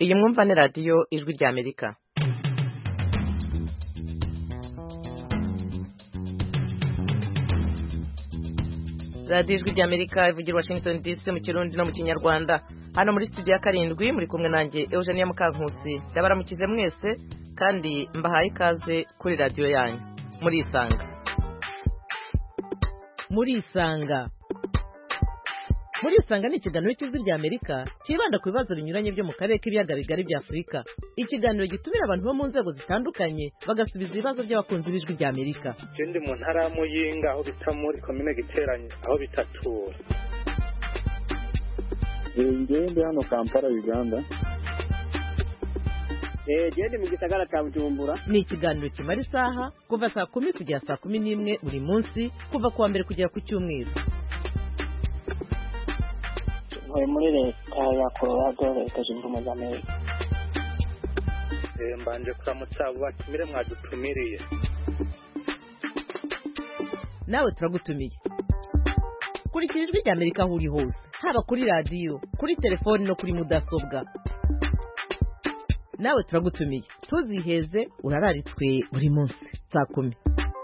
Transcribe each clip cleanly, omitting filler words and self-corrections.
iyi mwumva ni radiyo ijwi rya Amerika. radiyo ijwi rya Amerika ivugira Washington DC mu Kirundi no mu Kinyarwanda. Hano muri studio ya 7 muri kumwe nanjye Eugenia Mukankusi. Ndabaramukije mwese kandi mbahaye ikaze kuri radiyo yanyu. Muri Isanga ni ikiganiro cy'ijwi rya Amerika kibanda ku bibazo binyuranye byo mu karere k'ibiyaga bigari bya Afurika. Ikiganiro gitumira abantu bo mu nzego zitandukanye bagasubiza ibibazo by'abakunzi b'ijwi rya Amerika. Ndi mu ntara ya Muyinga aho bita muri komine Giteranye aho bitatura. Ngende hano Kampala Uganda. Gende mu gisagara cya Bujumbura. Ni ikiganiro kimara isaha kuva saa 10 kugera saa 11 buri munsi kuva kuwa mbere kugera ku cyumweru. Muri leta ya Colorado leta zunze ubumwe za Amerika. Mbanje kuramutsa batumire mwadutumiriye. Nawe turagutumiye. Kurikira ijwi rya Amerika aho uri hose, haba kuri radiyo, kuri telefoni no kuri mudasobwa. Nawe turagutumiye. Tuziheze urararitswe buri munsi saa 10.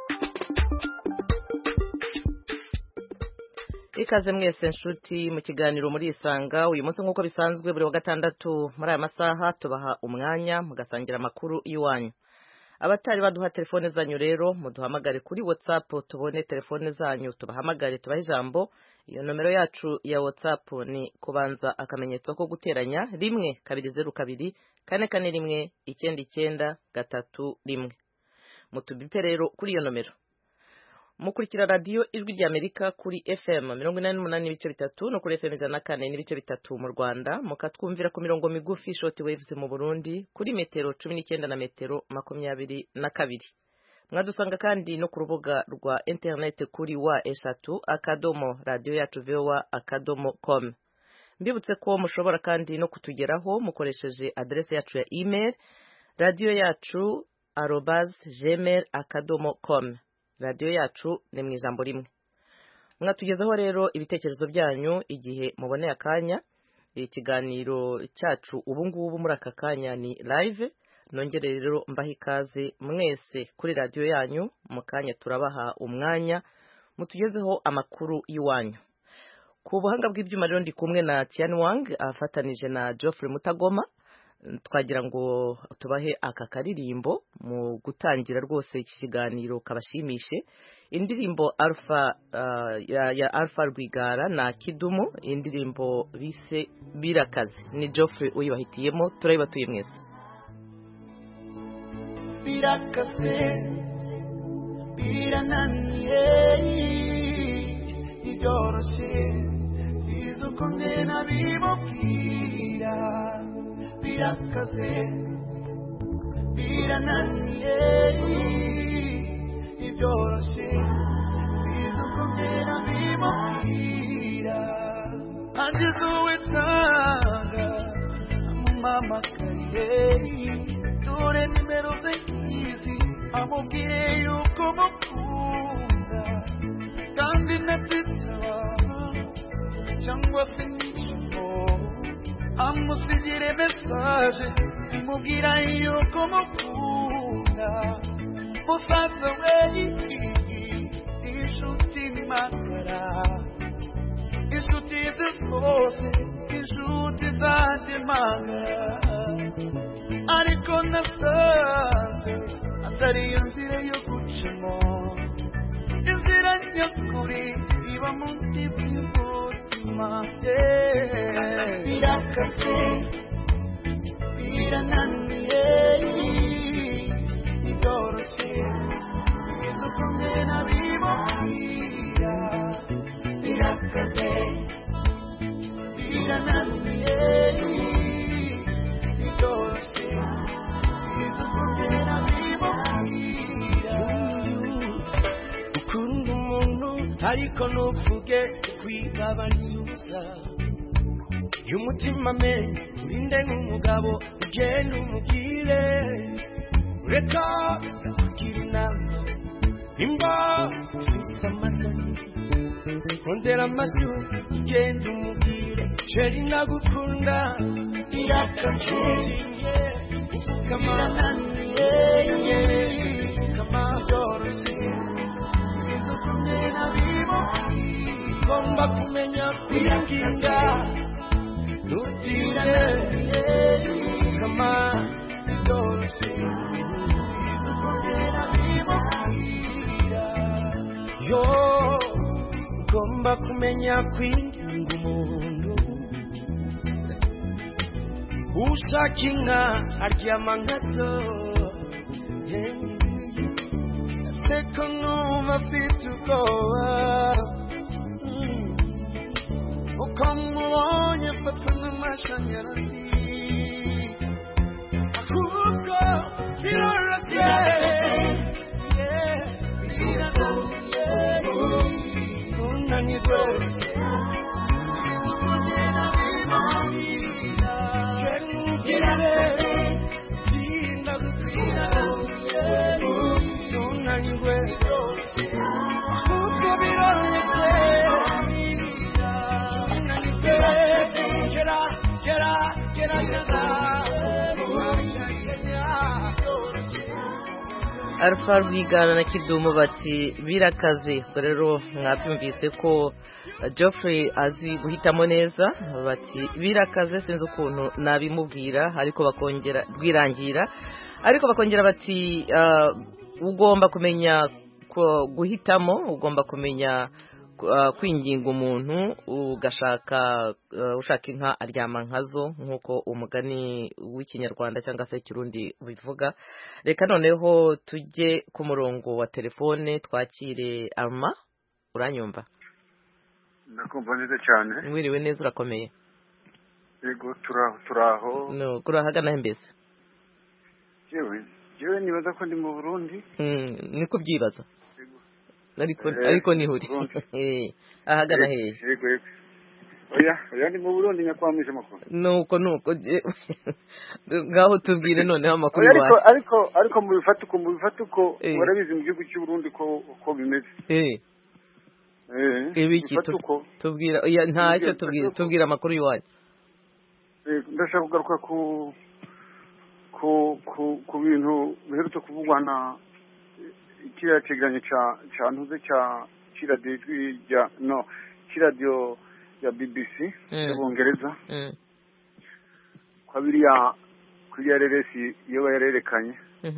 Ikaze mwese nshuti mu kiganiro muri Isanga. Uyu munsi nk'uko bisanzwe buri wa gatandatu muri aya masaha tubaha umwanya mugasangira amakuru iwanyu. Abatari baduha telefone zanyu rero muduhamagare kuri WhatsApp tubone telefone zanyu tubahamagare tubahe ijambo. Iyo nomero yacu ya WhatsApp ni kubanza akamenyetso ko guteranya 1 2 0 2 4 4 1 9 9 3 1. Mutubipe rero kuri iyo nomero. Mukurikira radio ijwi rya Amerika kuri FM 88.3 no kuri FM 104.3 mu Rwanda, mukatwumvira ku mirongo migufi short waves mu Burundi kuri metero 19 na metero 22. Mwadusanga kandi no ku rubuga rwa internet kuri wa@radioyacu.com. Mbibutse ko mushobora kandi no kutugeraho mukoresheje adresse yacu ya email radioyacu@gmail.com. Radio yacu ni mu ijambo rimwe. Mwatugezaho rero ibitekerezo byanyu igihe muboneye akanya. Ikiganiro cyacu ubu ngubu muri aka kanya ni live. Nongere rero mbaha ikaze mwese kuri radio yanyu. Mu kanya turabaha umwanya mutugezeho amakuru y'iwanyu. Ku buhanga bw'ibyuma rero ndi kumwe na Tian Wang afatanije na Geoffrey Mutagoma. Twagira ngo tubahe aka karirimbo mu gutangira rwose iki kiganiro kabashimishe. Indirimbo Alpha ya Alpha Rwigara na Kidumu, indirimbo bise Birakaze. Ni Geoffrey uyibahitiyemo, turayibatuye mwese. Birakaze birananiye idoroshe sizukonde na bibopira. Birakaze birananiye idoroshe bizukomera bimubwira ageze uwitanga amumamagariye dore nimero ze izi amubwiye yuko mukunda kandi natitaba cyangwa se nijoro amusigire message imubwira yuko mukunda musaza we inshuti magara inshuti zose inshuti zanjye magara ariko nasanze atari inzira yo gucamo inzira nyakuri iba mu mutima. Birakaze birananiye idoroshe izukumwe na bibopira. Birakaze birananiye idoroshe izukumwe na bibopira. Ukunda umuntu ariko ntuvuge kwigabanyuza y'umutima me urinde nk'umugabo ugenda umubwire ureka kugira inama imba ufise amatwi Ondera amashu genda umubwire sheri nagukunda irakacuye kamana kamadorosi izokumena bibo ngomba kumenya kwirinda nutire kamadorosi izokumena bibo yo ngomba kumenya kwirinda umuntu ushaka inka aryama nkazo seko numva afite ubwoba uko mubonye mfatwa n'amashanyarazi ahubwo biroroshye unanirwe Alpha Rwigara na Kidumu bati birakaze. Rero mwabyumvise ko Geoffrey azi guhitamo neza, bati birakaze sinzi ukuntu nabimubwira, ariko bakongera rwirangira, ariko bakongera bati ugomba kumenya guhitamo, ugomba kumenya kwinginga umuntu ugashaka ushaka inka aryama nkazo nk'uko umugani w'ikinyarwanda cyangwa se ikirundi bivuga. Reka noneho tujye ku murongo wa telefone twakire Arma. Uranyumva? Ndakumva neza cyane. Mwiriwe neza, urakomeye? Yego turaho. No, kurahagana mbese? Jewe nibaza ko ndi mu Burundi. Niko byibaza. Ariko ni huri. Ahagana hehe? Yego. Oya ndi mu Burundi nyakwamisha makuru. Nuko ngaho tubwire noneho amakuru yawe. Ariko mu bifatuko warabizi mu gihugu cy'u Burundi ko bimeze. Ibiki tubwira ntacyo tubwira amakuru yawe. Ndashaka kugaruka ku bintu biherutse kuvugwa na kiriya kiganiro cya ntuze cya radio ya BBC y'Ubwongereza kwa biriya reresi iyo bayerekanye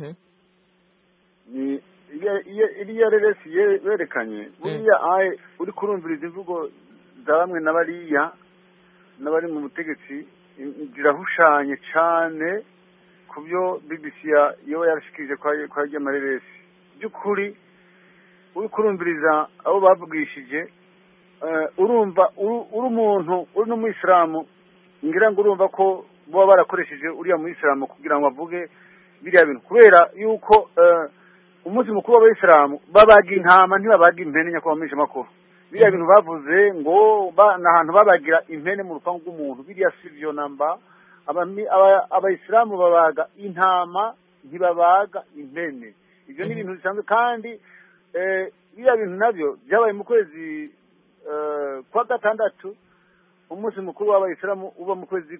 ni iriya reresi yerekanye buriya uri kurumviriza imvugo za bamwe n'abari mu butegetsi zirahushanye cyane ku byo BBC iyo yarashikije kwa ry'amareresi by'ukuri uri kurumviriza abo bavugishije urumva uri umuntu uri n'umuyisilamu ngira ngo urumva ko baba barakoresheje uriya muyisilamu kugira ngo avuge biriya bintu kubera yuko umunsi mukuru w'abayisilamu babaga intama ntibabaga impene nyakwamisha makuru biriya bintu bavuze ngo n'ahantu babagira impene mu rupangu rw'umuntu biriya sivyo namba abayisilamu babaga intama ntibabaga impene. Ibyo ni ibintu bisanzwe kandi biriya bintu nabyo byabaye mu kwezi kwa gatandatu umunsi mukuru w'abayisilamu uba mu kwezi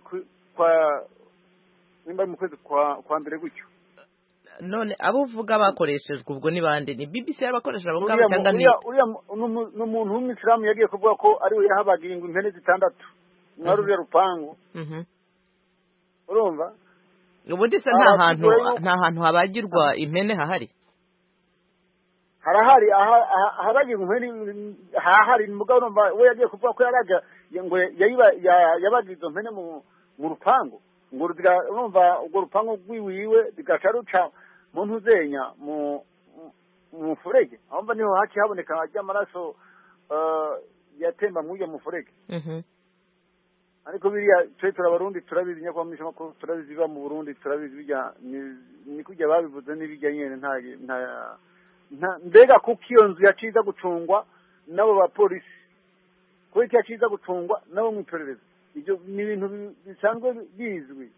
kwa mbere gutyo. None abo uvuga bakoreshejwe ubwo ni bande? Ni BBC yabakoresha abo ngabo cyangwa ni n'umuntu w'umuyisilamu yagiye kuvuga ko ari we yahabaga impene zitandatu mwari uriya rupangu. Urumva ubundi se nta hantu habagirwa impene hahari? Harahari ahabagirwa impene hahari mugabo urumva we yagiye kuvuga ko yaraga ngo yabaga izo mpene mu rupangu ngo urumva urwo rupangu rwiwiwe bigaca ruca mu ntuzenya mu mufurege ahomba niho haki haboneka ry'amaraso yatemba mw'uyo mufurege. Ariko biriya twe turabarundi turabizi nyakwamisha makuru turabizi biba mu Burundi turabizi bijya ni kujya babivuze n'ibijya nyene nta mbega kuko iyo nzu yaciza gucungwa nabo ba polisi ko yaciza gucungwa nabo mu iperereza. Ibyo ni ibintu bisanzwe bizwi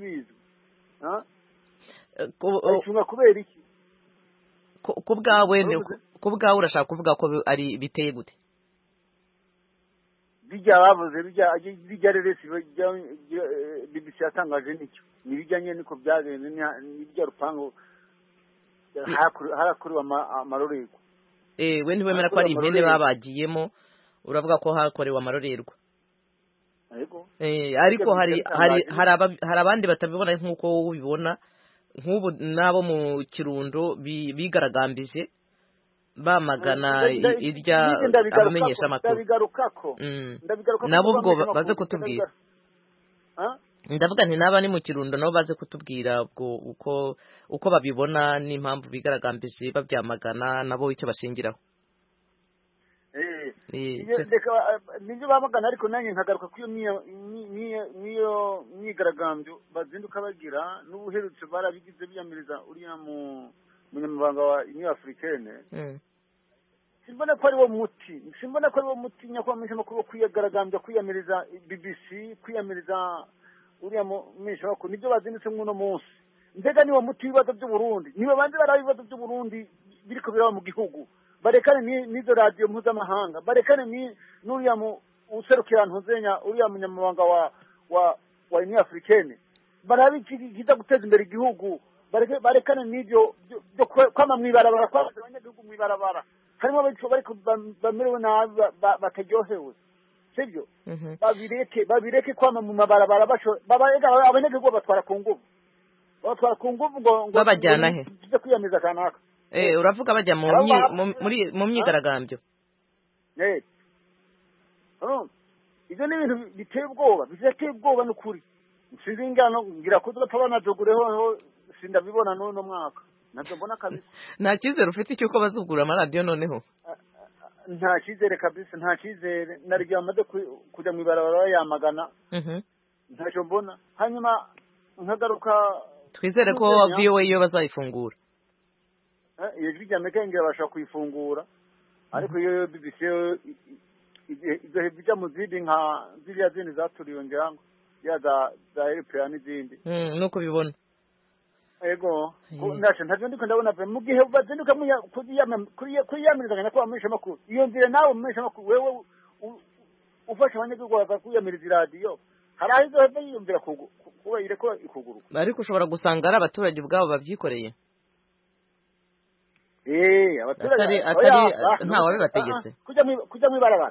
cunga kubera iki ku bwawe urashaka kuvuga ko ari biteye gute? bijya bavuze bijya reresi BBC yatangaje nicyo nibijyanye niko byagenze n'ibyo rupango harakuriwe amarorerwa we ntiwemera ko ari impene babagiyemo uravuga ko hakorewe amarorerwa ariko hari abandi batabibona nk'uko wowe ubibona nk'ubu n'abo mu Kirundo bigaragambije bamagana irya abamenyesha amakuru nabo ubwo baze kutubwira ndavuga nti naba ni mu Kirundo nabo baze kutubwira uko babibona n'impamvu bigaragambije babyamagana nabo icyo bashingiraho nibyo bamagana ariko nanjye nkagaruka kuri iyo myigaragambyo bazinduka bagira n'ubuherutse barabigize biyamiriza uriya munyamabanga wa Union Africaine simbona ko ari wo muti nyakubahwa makuru kwigaragambya kwiyamiriza BBC kwiyamiriza uriya mumisha wako nibyo bazindutse mwuno munsi mbega niwo muti w'ibibazo by'u Burundi niwe bandi baraho ibibazo by'u Burundi biriko biraba mu gihugu barekane n'izo radio mpuzamahanga barekane n'uriya userukira ntuzenya uriya munyamabanga wa Union Africaine barabikiza guteza imbere igihugu barekane n'ibyo byo kwama mwibarabara kwa abanyagihugu mwibarabara harimo bariko bamerewe nabi bataryohewe sibyo babireke kwama mu mabarabara abanyagihugu batwara ku nguvu ngo babajyana he byo kwiyamiza kanaka uravuga bajya mu myigaragambyo ibyo ni ibintu biteye ubwoba n'ukuri sinzi ingano ngira ko tugapfa banadogureho sindabibona n'uno mwaka nabyo mbona kabisa nta cyizere ufite cy'uko bazugura amaradiyo noneho nta cyizere kabisa nta cyizere naryo bamaze kujya mu ibarabara yamagana ntacyo mbona hanyuma nkagaruka twizere ko VOA yo bazayifungura iyo jwi ry'Amerika ngira bashaka kuyifungura ariko iyo BBC izo bijya mu zindi nka ziriya zindi zaturiwe ngira ngo za European n'izindi nuko bibona ego ndashe ntavyo ndiko ndabona pe mu gihe bazinduka kwiyamirizanya ko bamenyesha makuru iyo nzire nawe bamenyesha makuru wewe ufasha abanyagihugu baza kwiyamiriza iradiyo hari aho izo heve yiyumvira kuba ireko ikuguruka ariko ushobora gusanga ari abaturage ubwabo babyikoreye abaturage nta wabibategetse kujya mwibarabara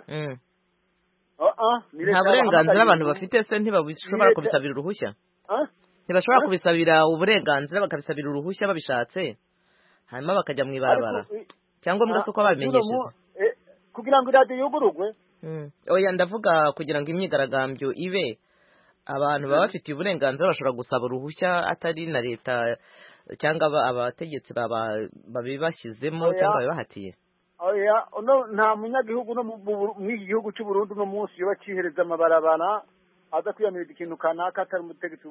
nta burenganzira abantu bafite se ntibashobora kubisabira uruhushya ntibashobora kubisabira uburenganzira bakabisabira uruhushya babishatse hanyuma bakajya mu ibarabara cyangwa mbwa se uko babimenyesheje kugira ngo iradiyo yugurugwe oya ndavuga kugira ngo imyigaragambyo ibe abantu baba bafitiye uburenganzira bashobora gusaba uruhushya atari na leta cyangwa abategetsi babibashyizemo cyangwa babibahatiye oya nta munyagihugu no mu iki gihugu cy'u Burundi no munsi yo bakihereza amabarabara aza kwiyamiriza ikintu kanaka atari umutegetsi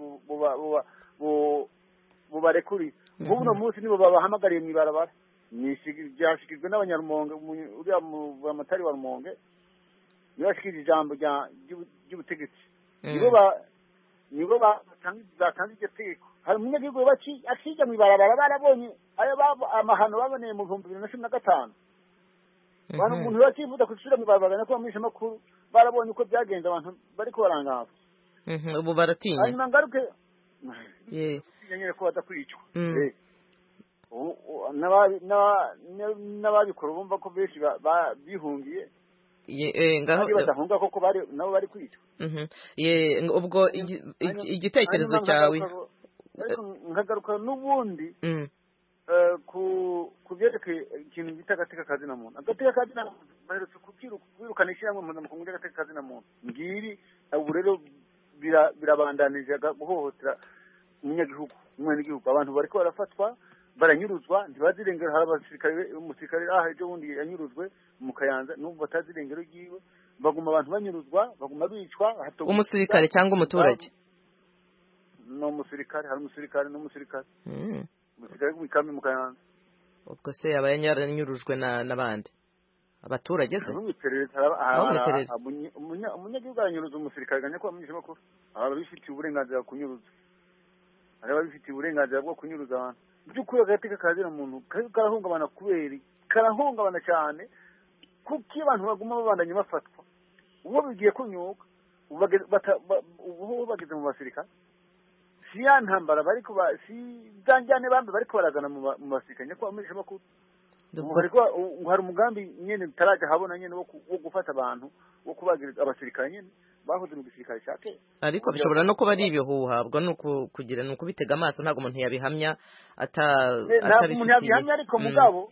bubarekuri nk'ubu no munsi nibo babahamagariye mu ibarabara byashikijwe n'abanyarumonge uriya amatari wa Rumonge niyo bashikije ijambo ry'ubutegetsi nibo batanze iryo tegeko hari umunyagihugu akijya mu ibarabara barabonye amahano baboneye mu 2015 abantu umuntu bakivuga kushira mu ibarabara nako bamenyesha makuru barabonye uko byagenze abantu bariko barangaza ubu baratinya hanyuma ngaruke nyine ko badakwicwa n'ababikora bumva ko benshi bihungiye badahunga koko nabo bari kwicwa ubwo igitekerezo cyawe nkagaruka n'ubundi ku byerekeye ikintu bita agateka kazina muntu agateka kazina muntu baherutse kwirukana ishyirahamwe mpuzamakungu ry'agateka kazina muntu ngiri ubu rero birabandanije guhohotera umwenegihugu abantu bariko barafatwa baranyuruzwa ntibazirengero hari umusirikare ejo bundi yanyuruzwe mu Kayanza n'ubu batazirengero ryiwe baguma abantu banyuruzwa baguma bicwa umusirikare cyangwa umuturage no umusirikare hari umusirikare n'umusirikare umusirikare w'umukami mu Kayanza ubwo se aba yanyurujwe n'abandi abaturage se umunyagihugu aranyuruza umusirikare ganya ko bamenyesha makuru ababifitiye uburenganzira bwo kunyuruza ababifitiye uburenganzira bwo kunyuruza abantu by'ukuri agateka kazina muntu karahungabana cyane kuko abantu baguma babandanye bafatwa ubu bigiye kunyuka ubu bageze mu basirikare si ya ntambara bariko si zanjyane bambe bariko barazana mu basirikare nyako bamenyesha makuru hari umugambi nyene taraje habona nyene wo gufata abantu wo kubagira abasirikare nyene bahoze mu gisirikare cyake ariko bishobora no kuba ari ibihuha bwo kugira no kubitega amaso ntago umuntu yabihamya atabifitiye ariko mugabo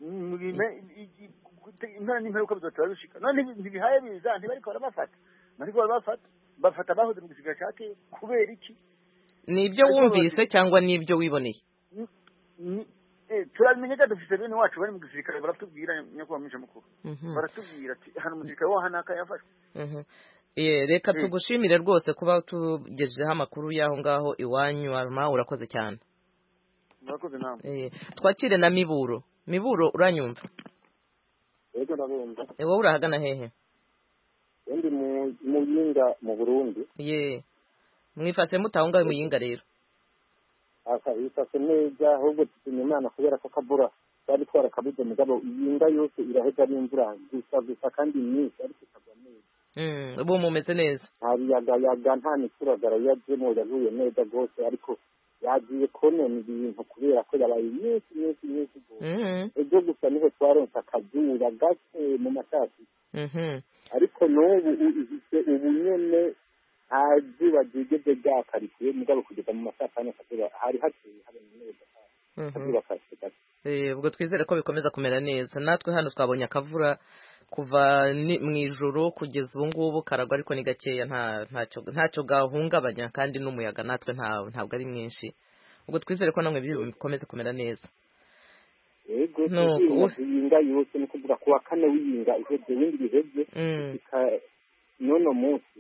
intara n'imperuka bizotera bishika none ntibihaye biza ntibariko barabafata bafata bahoze mu gisirikare cyake kubera iki nibyo wumvise cyangwa nibyo wiboneye turamenye dufite bene wacu bari mu gisirikare baratubwira nyako bamisha mukuru baratubwira ati hano umusirikare wa hanaka yafashwe reka tugushimire rwose kuba tugejejeho amakuru y'aho ngaho iwanyu arma urakoze cyane murakoze namwe twakire na Miburo uranyumva yego ndabumva wowe urahagana hehe ndi mu Yinga mu Burundi mwifashe mutaho ngaho mu Yinga rero ifashe neza ahubwo tutinye Imana kubera ko kabura bari twarakabuze mugabo Yinga yose iraheza ari imvura gusa kandi nyinshi ariko ikagwa neza ubu mumeze neza hari yaga nta mituragara yajemo yaguye neza gose ariko yagiye konona ibintu kubera ko yabaye nyinshi ejo gusa niho twaronse akazuba gake mu matasi ariko n'ubu ubu nyene azuba ryigeze ryakarikiye mugabo kugeza mu masakane akazuba hari hakeye habonye neza akazuba kase ubwo twizere ko bikomeza kumera neza natwe hano twabonye akavura kuva mu ijoro kugeza ubu ngubu karagwa ariko ni gakeya ntacyo gahungabanya kandi n'umuyaga natwe ntabwo ari mwinshi ubwo twizere ko namwe bikomeze kumera neza yego Yinga yose ni kuvuga kuwa kane w'Yinga iheze windi biheze nono munsi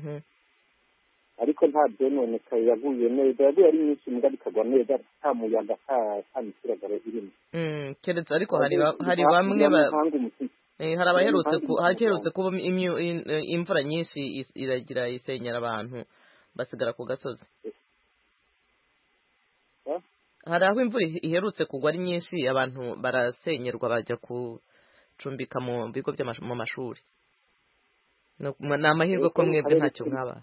ariko nta byononeka yaguye neza yaguye ari nyinshi mugabo ikagwa neza nta muyaga nta mituragaro irimo keretse ariko hari bamwe hari abaherutse kuba imvura nyinshi iragira isenyera abantu basigara ku gasozi hari aho imvura iherutse kugwa ari nyinshi abantu barasenyerwa bajya gucumbika mu bigo mu mashuri ni amahirwe ko mwebwe ntacyo mwaba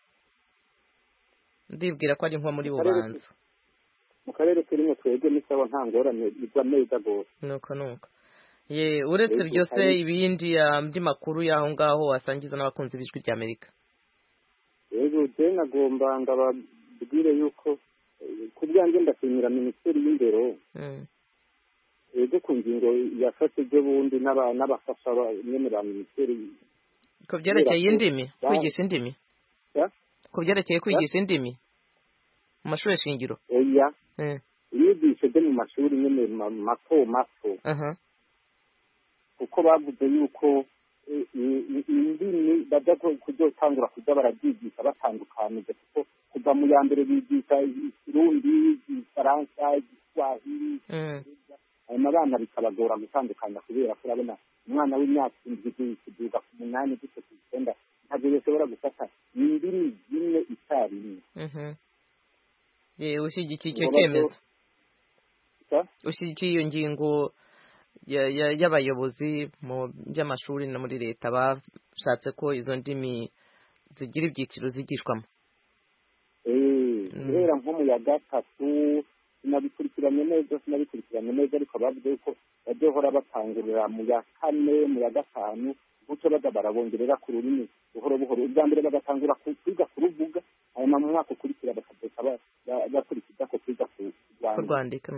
ndibwira ko ari nko muri Bubanza mu karere turimo twebwe n'isaba nta ngorane igwa neza gose nuko uretse byose ibindi andi makuru y'aho ngaho wasangiza n'abakunzi b'ijwi ry'Amerika yego je nagomba ndababwire yuko ku byanjye ndashimira minisiteri y'indero yego ku ngingo yafashe byo bundi n'abafasha nyene ba minisiteri ku byerekeye indimi kwigisha indimi ku byerekeye kwigisha indimi mu mashuri shingiro oya inyigisho zo mu mashuri nyene mato kuko bavuze yuko indimi bajya kuzotangura kuja barabyigisha batandukanije kuko kuva mu ya mbere bigisha Ikirundi Igifaransa Igiswahili hanyuma abana bikabagora gutandukanya kubera ko urabona umwana w'imyaka 7 kuduga ku 8 gusa ku 9 ntabwo yashobora gufata indimi zimwe icyarimwe ushyigikiye icyo cyemezo ushyigikiye iyo ngingo y'abayobozi mu by'amashuri no muri leta bashatse ko izo ndimi zigira ibyiciro zigishwamo guhera nko mu ya gatatu sinabikurikiranye neza ariko bavuze ko bazohora batangurira mu ya kane mu ya gatanu gutyo baza barabongerera ku rurimi buhoro buhoro ubwa mbere bagatangura kwiga kuruvuga hanyuma mu mwaka ukurikira bakazoka bakurikiza ko kwiga kurwandika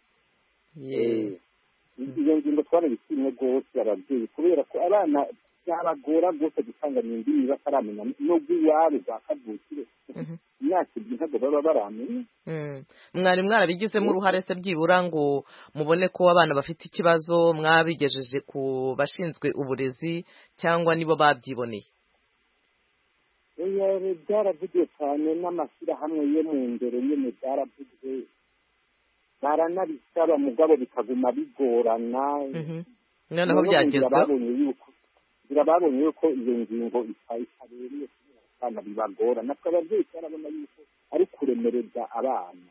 iyo ngingo twarabishimye rwose ababyeyi kubera ko abana byabagora rwose gutanganya indimi bataramenya n'ubwo iwabo bakavukire imyaka ibiri ntabwo baba baramenya mwari mwarabigizemo uruhare se byibura ngo mubone ko abana bafite ikibazo mwabigejeje ku bashinzwe uburezi cyangwa nibo babyiboneye byaravugiwe cyane n'amashyirahamwe yo mu ndero nyine byaravugiwe baranabisaba mugabo bikaguma bigorana noneho byagezweho babonye yuko iyo ngingo itabereye abana bibagora natwe ababyeyi barabona yuko ari kuremereza abana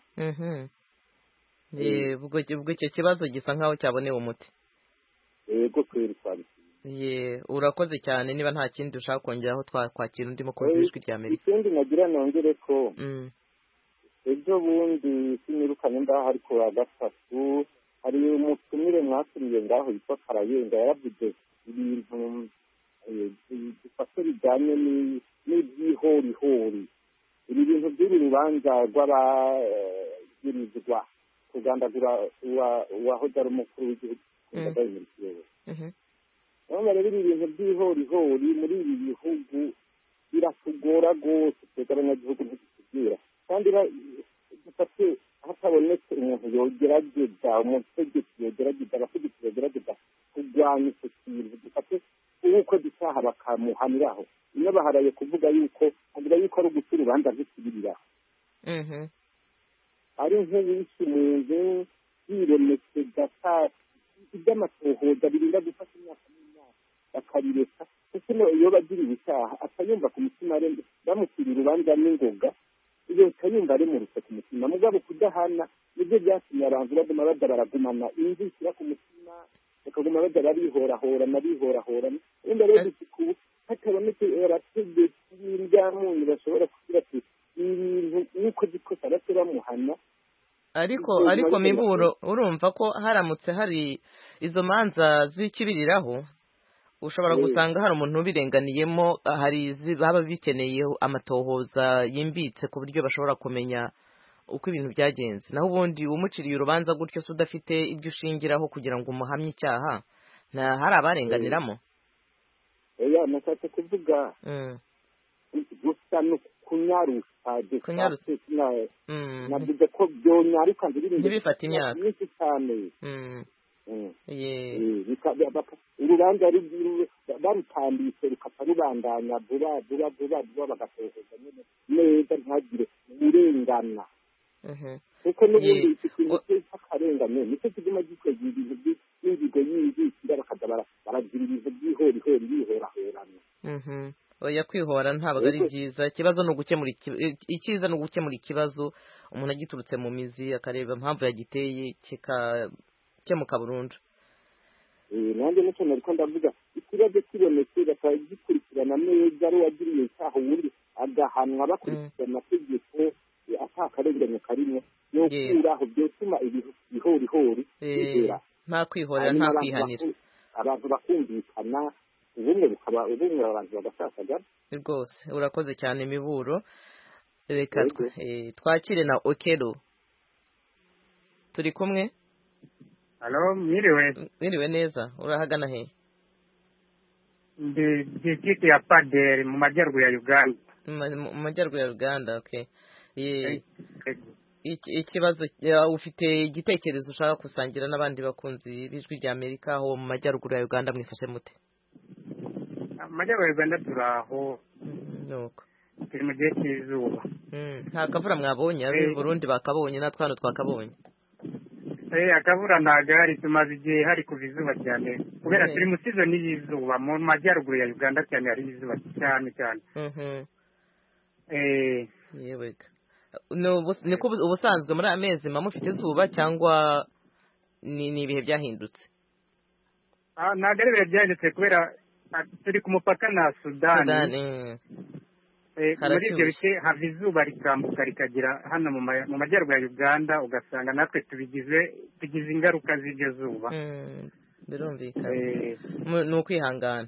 ubwo icyo kibazo gisa nkaho cyabonewe umuti yego twari twabishimye urakoze cyane. Niba nta kindi ushaka kongeraho twakwakira undi mukunzi w'ijwi rya Amerika. Ikindi nagira nongere ko ejo bundi sinirukanye ngaho ariko wa gatatu hari umutumire mwakuriye ngaho yitwa Karayenga yaravuze ibintu bifashe bijyanye n'ibyihorihori. Ibi bintu by'uru rubanza rw'abagirizwa kugandagura uwahoze ari umukuru w'igihugu ndabimurikiyewe. Urabona rero ibi bintu by'ihorihori muri ibi bihugu biratugora rwose twebwe abanyagihugu ntitutubwira, kandi dufate hatabonetse umuntu yogerageza, umutegetsi yogerageza, abategetsi yogerageza kurwanya icyo kintu, dufate nk'uko gisaha bakamuhaniraho. Iyo baharaye kuvuga yuko avuga yuko ari uguca urubanza rw'ikibiriraho, ari nk'uwishe umuntu yiremetse iby'amatohoza birinda gufata imyaka n'imyaka bakabireka, kuko iyo bagiriwe icyaha atayumva ku mutima bamutira urubanza n'ingoga, iyo utayumva aremurutse ku mutima. Mugabo kudahana nibyo byatumye abantu baguma bajya baragumana inzu ishyira ku mutima, bakaguma bajya barihorahorana. Wenda rero dufite hatabonetse abategetsi b'indyamunyu bashobora kugira ati ibintu nuko gikosa base bamuhana. Ariko Miburo, urumva ko haramutse hari izo manza z'ikibiriraho ushobora gusanga hari umuntu ubirenganiyemo, hari baba bikeneye amatohoza yimbitse ku buryo bashobora kumenya uko ibintu byagenze. Naho ubundi umuciriye urubanza gutyo se udafite ibyo ushingiraho kugira ngo umuhamye icyaha, hari abarenganiramo. Nashatse kuvuga gusa no kunyarusha navuze ko byonyaruka ntibifate imyaka myinshi cyane. Urubanza barutambitse rukapfa rubandanya vuba bagatohoza neza ntagire uburengana, kuko n'ubundi ikintu cy'akarengane nicyo kiguma gikwega ibintu by'inzigo y'inzikira bakaza baragira ibintu by'ihorihori bihorahorana. oya kwihora ntabwo ari byiza. Ikibazo ni ugukemura icyiza ni ugukemura ikibazo umuntu agiturutse mu mizi akareba impamvu yagiteye kikemuka burundu. nanjye nicyo nariko ndavuga, ikibazo kibonetse bakagikurikirana neza, ari uwagiriye icyaha uwundi agahanwa bakurikije amategeko atakarengane karimwe yokuraho, byotuma ibihorihori bihera. nta kwihorera nta kwihanira, abantu bakumvikana, ubumwe abantu bagasasagara rwose. Urakoze cyane Miburo. Reka twakire na Okelo. Turi kumwe? Halo, mwiriwe neza. Urahagana he? Ndi district ya Padere mu majyaruguru ya Uganda. Mu majyaruguru ya Uganda, okay. Ikibazo ufite igitekerezo ushaka kusangira n'abandi bakunzi b'ijwi rya Amerika aho mu majyaruguru ya Uganda mwifashe mute? Majyaruguru ya Uganda turaho. Nuko. Turi mu gihe cy'izuba. Nta kavura mwabonye, ari Burundi bakabonye natwe hano twakabonye. Akavura ntago hari, tumaze igihe hari kuva izuba cyane kubera turi mu season y'izuba mu majyaruguru ya Uganda cyane, hari izuba cyane. Yeweka. Niko ubusanzwe muri amezi mufite izuba cyangwa ni ibihe byahindutse? Ntago ari ibihe byahindutse kubera turi ku mupaka na Sudani. Muri ibyo bice hava izuba rikambuka rikagera hano mu majyaruguru ya Uganda, ugasanga natwe tugize ingaruka z'iryo zuba. Birumvikana. Ni ukwihangana.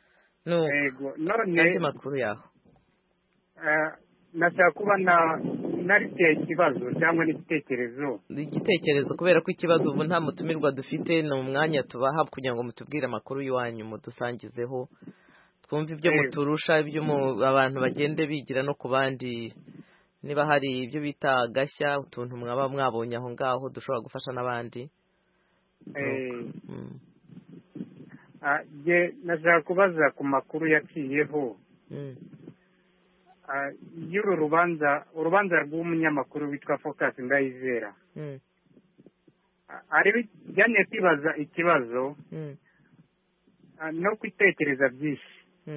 None makuru yaho nashaka kuba nariteye ikibazo cyangwa n'igitekerezo kubera ko ikibazo ubu nta mutumirwa dufite, ni umwanya tubaha kugira ngo mutubwire amakuru y'iwanyu mudusangizeho, twumve ibyo muturusha, ibyo abantu bagende bigira no ku bandi. Niba hari ibyo bita agashya, utuntu mwaba mwabonye aho ngaho dushobora gufasha n'abandi. nashaka kubaza ku makuru yaciyeho y'uru urubanza rw'umunyamakuru witwa Focus Ndayizera. Byanye kwibaza ikibazo no kwitekereza byinshi.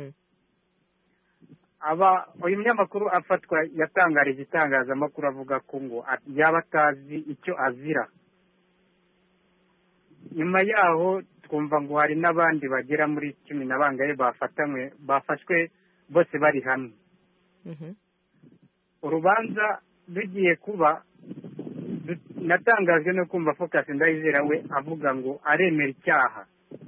Uyu munyamakuru afatwa yatangarije itangazamakuru avuga ko ngo yaba atazi icyo azira. Nyuma yaho twumva ngo hari n'abandi bagera muri 10 na bangaye bafashwe bose bari hamwe. Urubanza rugiye kuba natangajwe no kumva Focus Ndayizera we avuga ngo aremera icyaha.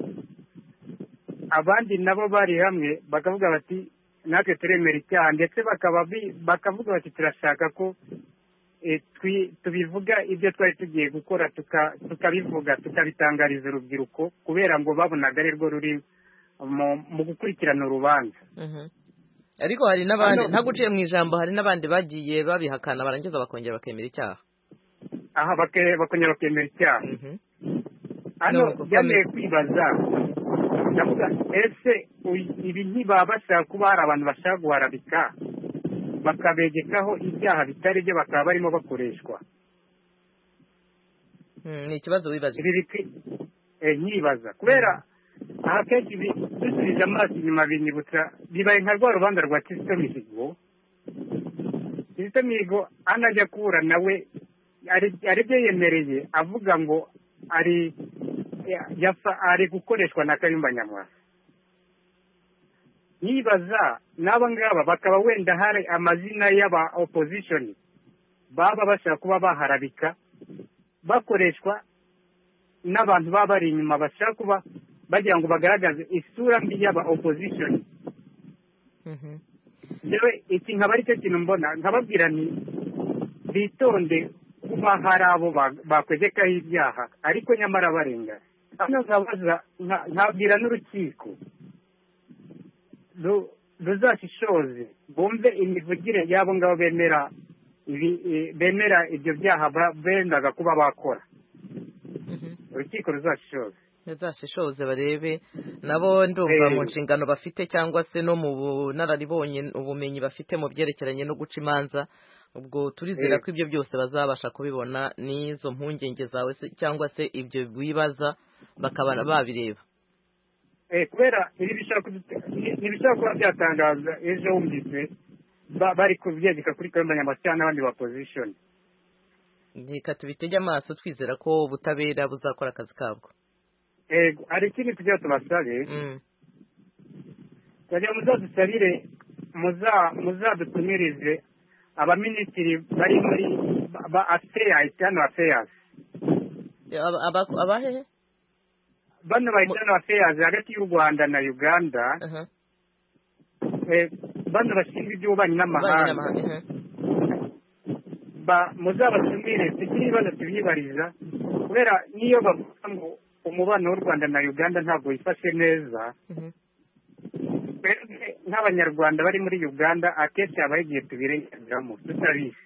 Abandi nabo bari hamwe bakavuga bati natwe turemera icyaha, ndetse bakavuga bati turashaka ko tubivuga ibyo twari tugiye gukora tukabivuga tukabitangariza urubyiruko, kubera ngo babonaga ari rwo ruri mu gukurikirana urubanza. Ariko hari n'abandi nta guciye mu ijambo, hari n'abandi bagiye babihakana barangiza bakongera bakemera icyaha. Aha bakongera bakemera icyaha. Hano byameye kwibaza, ndavuga ese ibi ntibabasha kuba hari abantu bashaka guharabika bakabegekaho ibyaha bitari byo bakaba barimo bakoreshwa. Ni ikibazo wibaza. Nyibaza kubera aha kenshi dusubije amaso inyuma binyibutsa bibaye nka rwa rubanza rwa Kizito Mihigo. Kizito Mihigo anajya kubura nawe ari byo yemereye avuga ngo ari gukoreshwa na Kayumba Nyamwasa. Nibaza n'aba ngaba bakaba wenda hari amazina y'aba opposition baba bashaka kuba baharabika bakoreshwa n'abantu baba bari inyuma bashaka kuba bagira ngo bagaragaze isura mbi y'aba opposition. Yewe iki nkaba ari cyo kintu mbona nkababwira ni bitonde kuba hari abo bakwegekaho ibyaha ariko nyamara barenga. Hano nkabwira n'urukiko ruzashishoze bumve imivugire y'abo ngabo bemera ibyo byaha bendaga kuba bakora. Urukiko ruzashishoze barebe nabo ndumva mu nshingano bafite cyangwa se no mu bunararibonye ubumenyi bafite mu byerekeranye no guca imanza. Ubwo turizera ko ibyo byose bazabasha kubibona n'izo mpungenge zawe cyangwa se ibyo bibaza bakabana babireba. Kubera ntibishaka kuba byatangaza ejo wumvise bari kubyegeka kuri Kayumba Nyamwasa n'abandi ba opposition. Reka tubitege amaso twizera ko ubutabera buzakora akazi kabwo. Hari ikindi tujya tubasabe, twajya muzadusabire muzadutumirize abaminisitiri bari muri affairs. Abahehe bano bahitana affairs hagati y'u Rwanda na Uganda. Bano bashinzwe iby'ububanyi n'amahanga muzabatumire tugira ibibazo tubibariza, kubera niyo bavuga ngo umubano w'u Rwanda na Uganda ntabwo wifashe neza. Nk'abanyarwanda bari muri Uganda akenshi habaho igihe tubirengeramo tutabizi.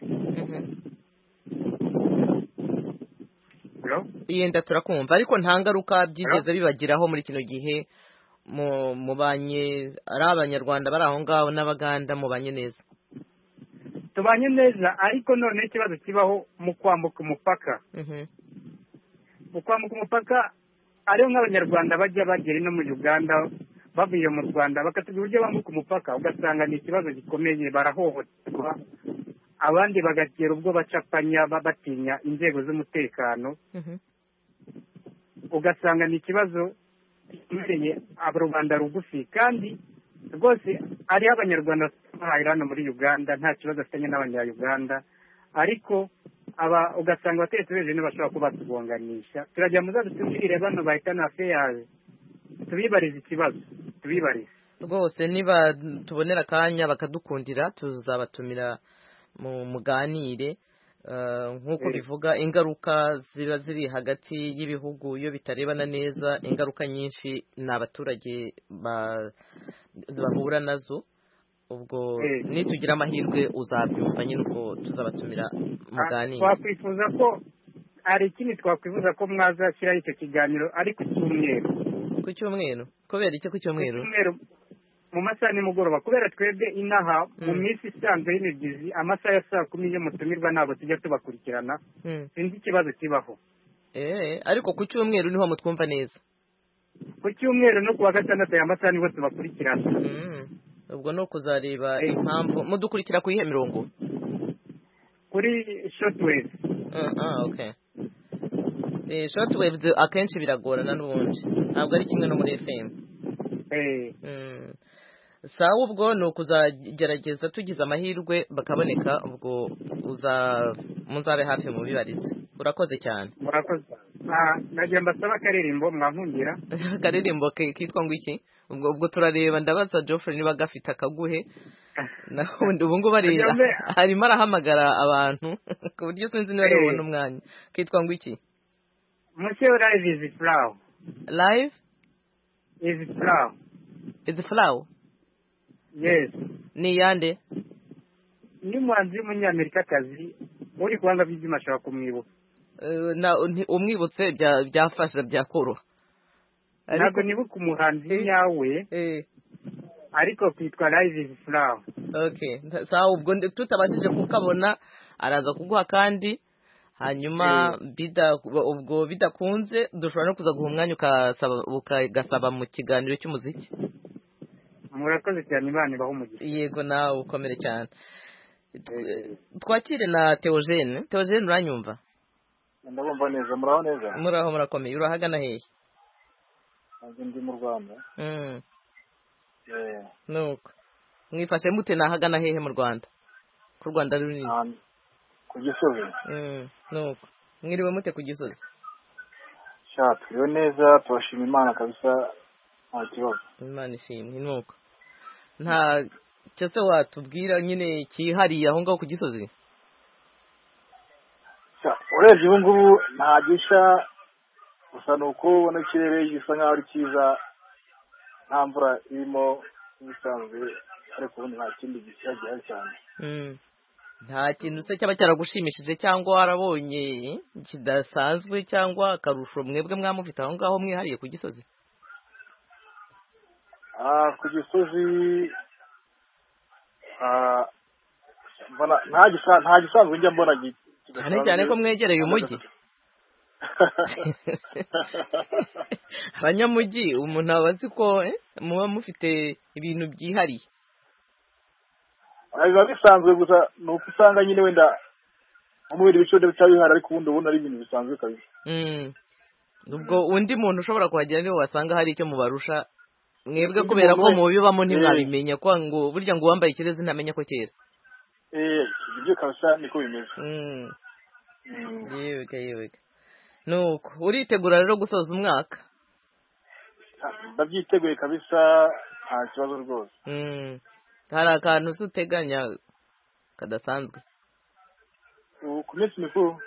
Yenda turakumva ariko nta ngaruka byigeze bibagiraho muri kino gihe mubanye ari abanyarwanda bari aho ngaho n'abaganda mubanye neza. Tubanye neza ariko none ikibazo kibaho mu kwambuka umupaka. Mu kwambuka umupaka ariyo nk'abanyarwanda bajya bagera no mu Uganda bavuye mu Rwanda bakatubwira uburyo bambuka umupaka, ugasanga ni ikibazo gikomeye, barahohoterwa, abandi bagatera ubwo bacapanya batinya inzego z'umutekano. Ugasanga ni ikibazo gikomeye rubanda rugufi, kandi rwose ariho abanyarwanda bahahira hano muri Uganda nta kibazo afitanye n'abanya-Uganda, ariko ugasanga abategetsi b'ejo ntibashobora kuba batugonganisha. Turajya muzadutumire bano bahitana affairs tubibarize ikibazo, tubibarize rwose. Niba tubonera akanya bakadukundira tuzabatumira mu muganire. Nk'uko bivuga ingaruka ziba ziri hagati y'ibihugu iyo bitarebana neza, ingaruka nyinshi ni abaturage bahura nazo. Ubwo nitugira amahirwe uzabyumva nyine ubwo tuzabatumira muganire. Twakwifuza ko hari ikindi twakwifuza ko mwazashyiraho icyo kiganiro ari ku cyumweru. Ku cyumweru? Kubera iki ku cyumweru? Mu masaha nimugoroba, kubera twebwe inaha mu minsi isanzwe y'imibyizi amasaha ya saa 10 iyo mutumirwa ntabwo tujya tubakurikirana. Sinzi ikibazo kibaho. Ariko ku cyumweru niho mutwumva neza. Ku cyumweru no kuwa gatandatu aya masaha niho tubakurikirana. Ubwo no kuzareba impamvu mudukurikira ku ihe mirongo kuri shortwave. Okay. shortwave akenshi biragorana n'ubundi ntabwo ari kimwe no muri FM. Sawa ubwo ni ukuzagerageza tugize amahirwe bakaboneka ubwo muzabe hafi mu bibarize. Urakoze cyane. Murakoze. Nagiye mbasaba akaririmbo mwankundira. Akaririmbo kitwa ngo iki? Ubwo turareba ndabaza Geoffrey niba gafite akaguhe. Ubu ngubu harimo arahamagara abantu ku buryo sinzi niba ari ubona umwanya. Kitwa ngo iki? Monsieur Live is Flow. Live is Flow. Is Flow? Yes. Ni yande? Ni mwanzi w'umunyamerikakazi uri kuhanga by'izima ashaka kumwibuka. Umwibutse byafasha byakoroha. Ntabwo nibuka umuhanzi yawe. Ariko kwitwa Live is Flow. Okay. Sawa ubwo tutabashije kukabona araza kuguha kandi hanyuma ubwo bidakunze dushobora no kuza guha umwanya ukagasaba mu kiganiro cy'umuziki. Murakoze cyane Imana ibaho umugisha. Yego nawe ukomere cyane. Twakire na Theogene. Theogene uranyumva? Ndabumva neza. Muraho neza? Muraho murakomeye. Urahagana hehe? Ndi mu Rwanda. Nuko mwifashe mute nahagana hehe mu Rwanda? Ku Rwanda runini. Ku Gisozi. Nuko mwiriwe mute ku Gisozi? Turiwe neza turashima Imana kabisa nta kibazo. Imana ishimwe. Nuko nta cyose watubwira nyine kihariye aho ngaho ku Gisozi? Urebye ubu ngubu nta gisha gusa nuko ubona ikirere gisa nkaho ari cyiza nta mvura irimo nk'isanzwe ariko ubundi nta kindi gisha gihari cyane. Nta kintu se cyaba cyaragushimishije cyangwa warabonye kidasanzwe cyangwa akarusho mwebwe mwamufite aho ngaho mwihariye ku Gisozi? Ku Gisozi nta gisanzwe njya mbona cyane ko mwegereye umujyi. Abanyamujyi umuntu aba azi ko muba mufite ibintu byihariye. Biba bisanzwe gusa ni uko usanga nyine wenda mu bindi bice bitaba bihari ariko ubundi ubona ari ibintu bisanzwe kabisa. Ubwo undi muntu ushobora kuhagera niwe wasanga hari icyo mubarusha mwebwe kubera ko mubibamo ntimwabimenya ko ngo burya ngo wambaye ikirezi ntamenya ko kera. Ibyo kabisa niko bimeze. Yewe. Nuko uritegura rero gusoza umwaka? Ndabyiteguye kabisa nta kibazo rwose. Hari akantu uteganya kadasanzwe? Ku minsi mikuru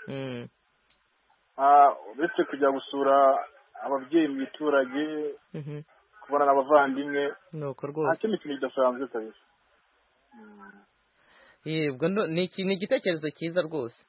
uretse kujya gusura ababyeyi mu giturage kubona n'abavandimwe nuko rwose nta kindi kintu kidasanzwe kabisa. Yego ni igitekerezo cyiza rwose.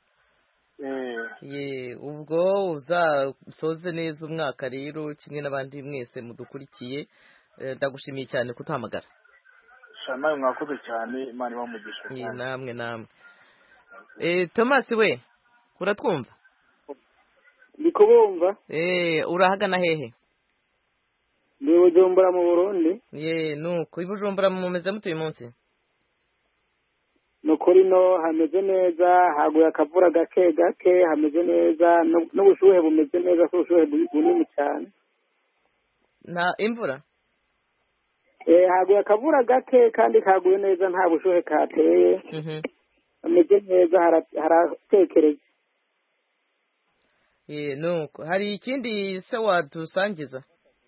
Ubwo uzasoze neza umwaka rero kimwe n'abandi mwese mudukurikiye. Ndagushimiye cyane kutuhamagara. Nawe mwakoze cyane Imana ibamugisha. Namwe. Thomas we uratwumva? Ndikubumva. Urahagana hehe? Ndi Bujumbura mu Burundi. Nuko Bujumbura mumeze mute uyu munsi? Nukuri no hameze neza haguye akavura gake hameze neza n'ubushuhe bumeze neza ko ubushuhe bunini cyane. Na imvura? Haguye akavura gake kandi kaguye neza nta bushuhe kateye. Hameze neza haratekereza. Nuko hari ikindi se wadusangiza?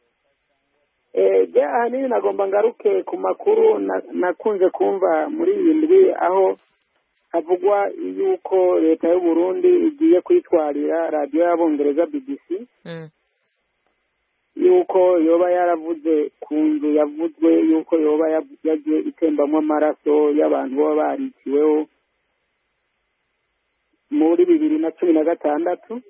Ahanini nagomba ngaruke ku makuru nakunze kumva muri iyi ndwi aho havugwa yuko leta y'u Burundi igiye kwitwarira radiyo y'Abongereza BBC. Yuko yoba yaravuze ku nzu yavuzwe yuko yoba yagiye itembamo amaraso y'abantu baba bariciweho muri 2016.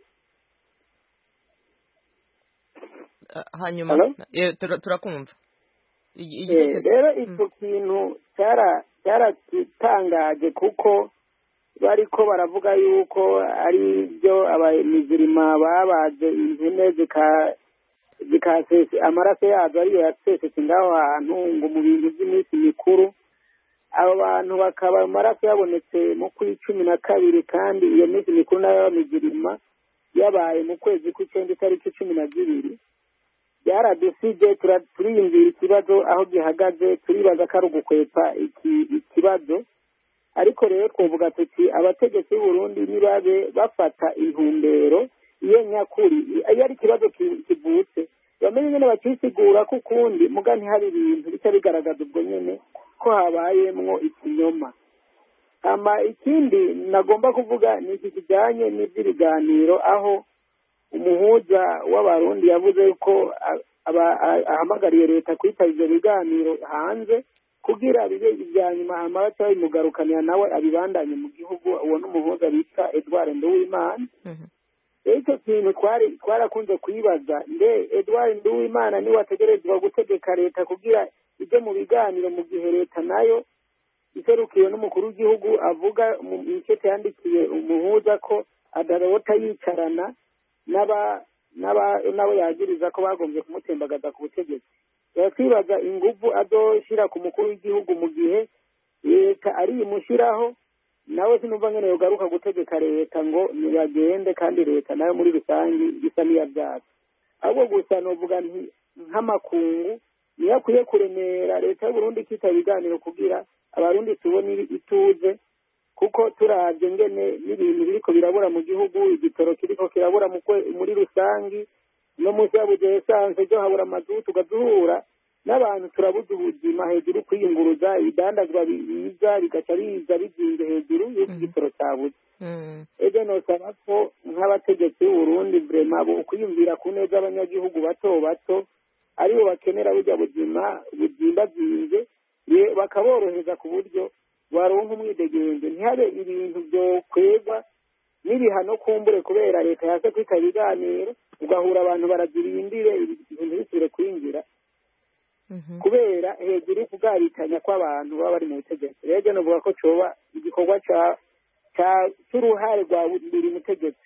Hanyuma turakumva. Rero icyo kintu cyaratangaje kuko bariko baravuga yuko ari byo abamizirima babaze impene zikasese amaraso yazo ariyo yasesetse ngaho hantu ngo mu bintu by'iminsi mikuru. Abo bantu bakaba amaraso yabonetse mu kuri 12 kandi iyo minsi mikuru nayo y'abamizirima yabaye mu kwezi kw'icyenda itariki 12 byaradusije turiyumvira ikibazo aho gihagaze turibaza ko ari ugukwepa ikibazo ariko rero twavuga tuti abategetsi b'u Burundi nibabe bafata intumbero iyo nyakuri iyo ari ikibazo kivutse bamenye nyine bakisigura ko ukundi muga ntihari ibintu bica bigaragaza ubwo nyine ko habayemwo ikinyoma ikindi nagomba kuvuga ni iki kijyanye n'iby'ibiganiro aho umuhuza w'abarundi yavuze ko ahamagariye leta kwitaba ibyo biganiro hanze kugira bibe ibya nyuma amaraso bimugarukanira nawe abibandanye mu gihugu uwo n'umuhuza bita Edouard Nduwimana icyo kintu twarakunze kwibaza mbe Edouard Nduwimana niwe ategerezwa gutegeka leta kugira ibyo mu biganiro mu gihe leta nayo iserukiwe n'umukuru w'igihugu avuga mu icyo yandikiye umuhuza ko adarota yicarana n'abo yagiriza ko bagombye kumutembagaza ku butegetsi twibaza ingufu adoshyira ku mukuru w'igihugu mu gihe leta ariyimushyiraho nawe sinumva ngene yogaruka gutegeka leta ngo ntibagende kandi leta nayo muri rusange bisa n'iyabyatsi ahubwo gusa novuga nk'amakungu niyo akwiye kuremera leta y'Uburundi ikitaba ibiganiro kugira abarundi tubone ituze kuko turavye ngene n'ibintu biriko birabura mu gihugu igitoro kiriko kirabura muri rusangi no munsi yabuze esanse ryo habura amazu tugaduhura n'abantu turabuze ubuzima hejuru kwiyunguruza ibidandazwa biza bigaca biza bizinze hejuru y'iki gitoro cyabuze ejo nosaba ko nk'abategetsi b'Uburundi vrema bo kwiyumvira ku neza abanyagihugu bato bato aribo bakenera burya buzima buzimbazinze bakaborohereza ku buryo baronka umwidegenze ntihabe ibintu byo kwegwa n'ibihano kumbure kubera leta yase kwitaba ibiganiro ugahura abantu barazirindire ibintu bisubire kwinjira kubera hejuru kugaritanya kw'abantu baba bari mu butegetsi rero novuga ko coba igikorwa c'uruhare rwa buri mutegetsi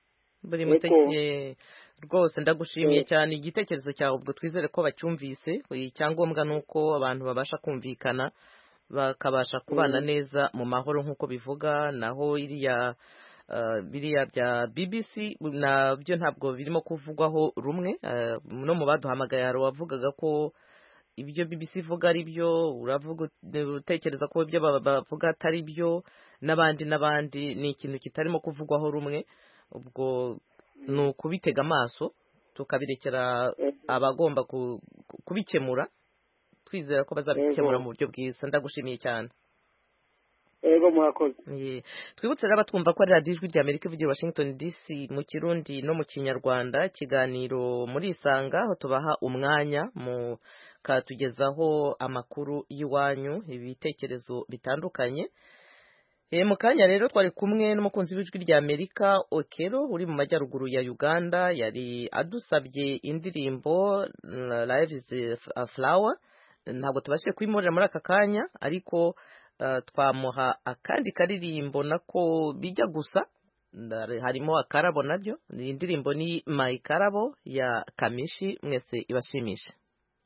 rwose ndagushimiye cyane igitekerezo cyawe ubwo twizere ko bacyumvise icyangombwa ni uko abantu babasha kumvikana bakabasha kubana neza mu mahoro nk'uko bivuga naho biriya bya BBC nabyo ntabwo birimo kuvugwaho rumwe no mu baduhamagaye hari uwavugaga ko ibyo BBC ivuga ari byo utekereza ko ibyo bavuga atari byo n'abandi ni ikintu kitarimo kuvugwaho rumwe ubwo ni ukubitega amaso tukabirekera abagomba kubikemura twizera ko bazabikemura mu buryo bwiza ndagushimiye cyane ego murakoze twibutse rero abatwumva ko ari radiyo ijwi ry'Amerika ivugira Washington DC mu Kirundi no mu Kinyarwanda ikiganiro muri Isanga aho tubaha umwanya mukatugezaho amakuru y'iwanyu ibitekerezo bitandukanye mu kanya rero twari kumwe n'umukunzi w'ijwi ry'Amerika Okero uri mu majyaruguru ya Uganda yari adusabye indirimbo Live is a Flower ntabwo tubashije kuyimurira muri aka kanya ariko twamuha akandi karirimbo nako bijya gusa harimo akarabo nabyo ni indirimbo ni My Karabo ya Kamishi mwese ibashimishe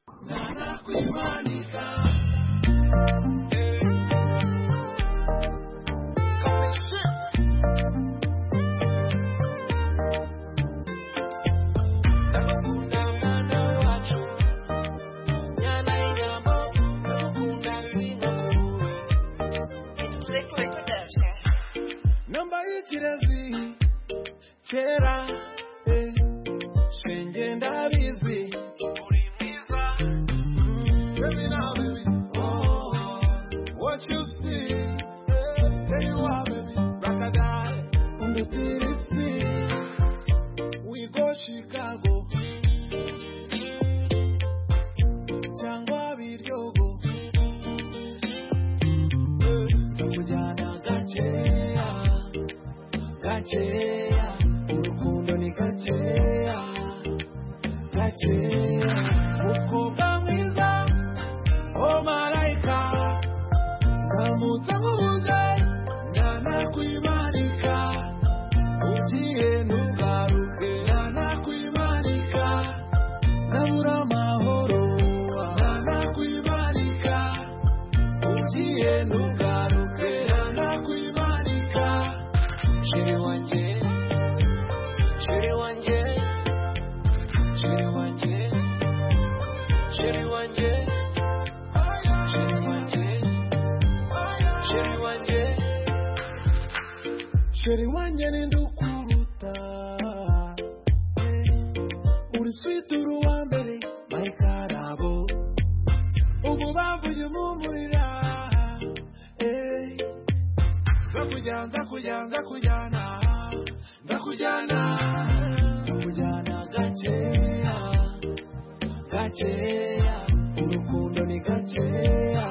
Kirezi kera shenge ndabizi uri mwiza baby now baby oh what you see there you are baby rakadai undutirisi we go Chicago changwa biryogo tukujana gacheya urukundo ni gacheya ukobwa mwiza o malaika kamuta mubuze nanakwimanika ugiye ntugaruke nanakwimanika nabura amahoro nanakwimanika ugiye ntugaruke nanakwimanika Shiri wanje sheri wanjye nindukuruta uri sweet uri uwa mbere my karabo ubu bavuye umumurira nzakujyana gakeya urukundo ni gakeya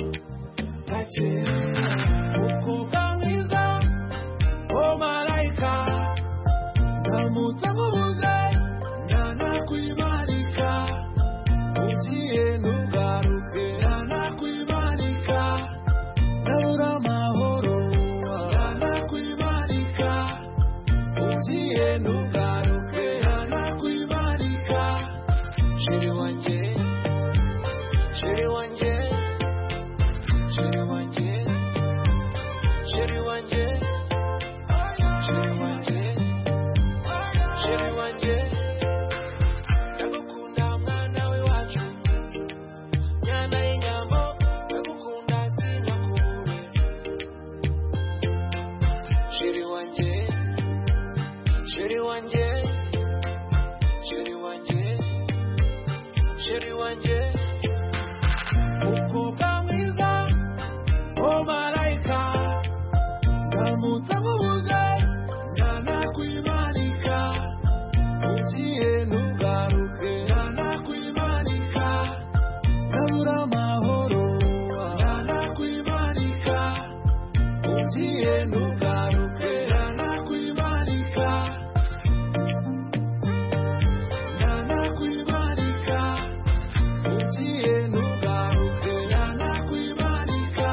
umukobwa mwiza oh malayika ndamutse nkubuze ntanakwimarika ugiye ntugaruke ntanakwimarika ndabura amahoro ntanakwimarika ugiye ntugaruke ntanakwimarika sheri wanjye sheri wanjye sheri wanjye sheri wanjye sheri wanjye sheri wanjye ndagukunda mwana we wacu mwana y'inyambo ndagukunda sinakubure sheri wanjye sheri wanjye sheri wanjye sheri wanjye umukobwa mwiza oh malayika ndamutse nkubuze ntanakwimarika ugiye ntugaruke ntanakwimarika ndabura amahoro ntanakwimarika ugiye ntugaruke ntanakwimarika ntanakwimarika ugiye ntugaruke ntanakwimarika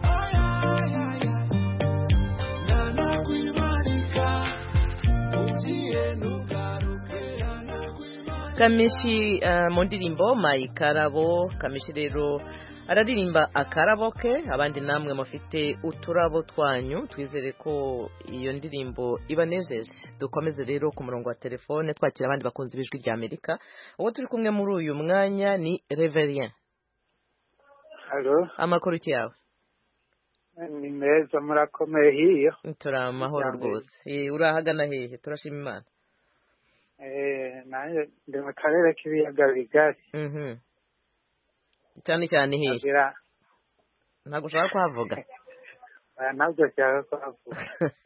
ntanakwimarika ugiye ntugaruke ntanakwimarika. Kamishi mu ndirimbo Mayikarabo. Kamishi rero araririmba akarabo ke, abandi namwe mufite uturabo twanyu. Twizere ko iyo ndirimbo ibanejeje. Dukomeze rero ku murongo wa telefone twakira abandi bakunze ibijwi rya Amerika. Uwo turi kumwe muri uyu mwanya ni Reverien. Halo, Amakuru ki yawe? ni meza murakomeye hiyo? Turamahoro rwose. Urahagana hehe? Turashima Imana. Nanjye ndi mu karere k'ibiyaga bigari. Cyane cyane hehe? Ntabwo ushaka kuhavuga? Ntabwo nshaka kuhavuga.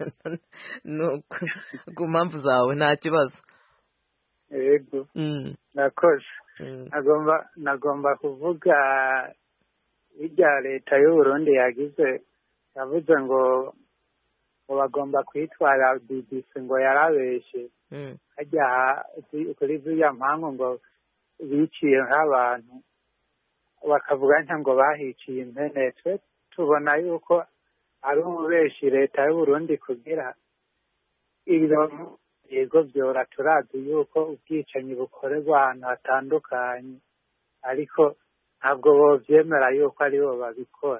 Ku mpamvu zawe nta kibazo. Yego. Nakoze. Nagomba kuvuga irya leta y'u Burundi yavuze ngo bagomba kwitwara BBC ngo yarabeshe. Hajya kuri ziriya mpangu ngo biciye nk'abantu bakavuga ngo bahiciye impene. Twe tubona yuko ari umubeshi leta y'u Burundi kugira yego byora turazi yuko ubwicanyi bukorerwa ahantu hatandukanye, ariko ntabwo bovyemera yuko aribo babikora.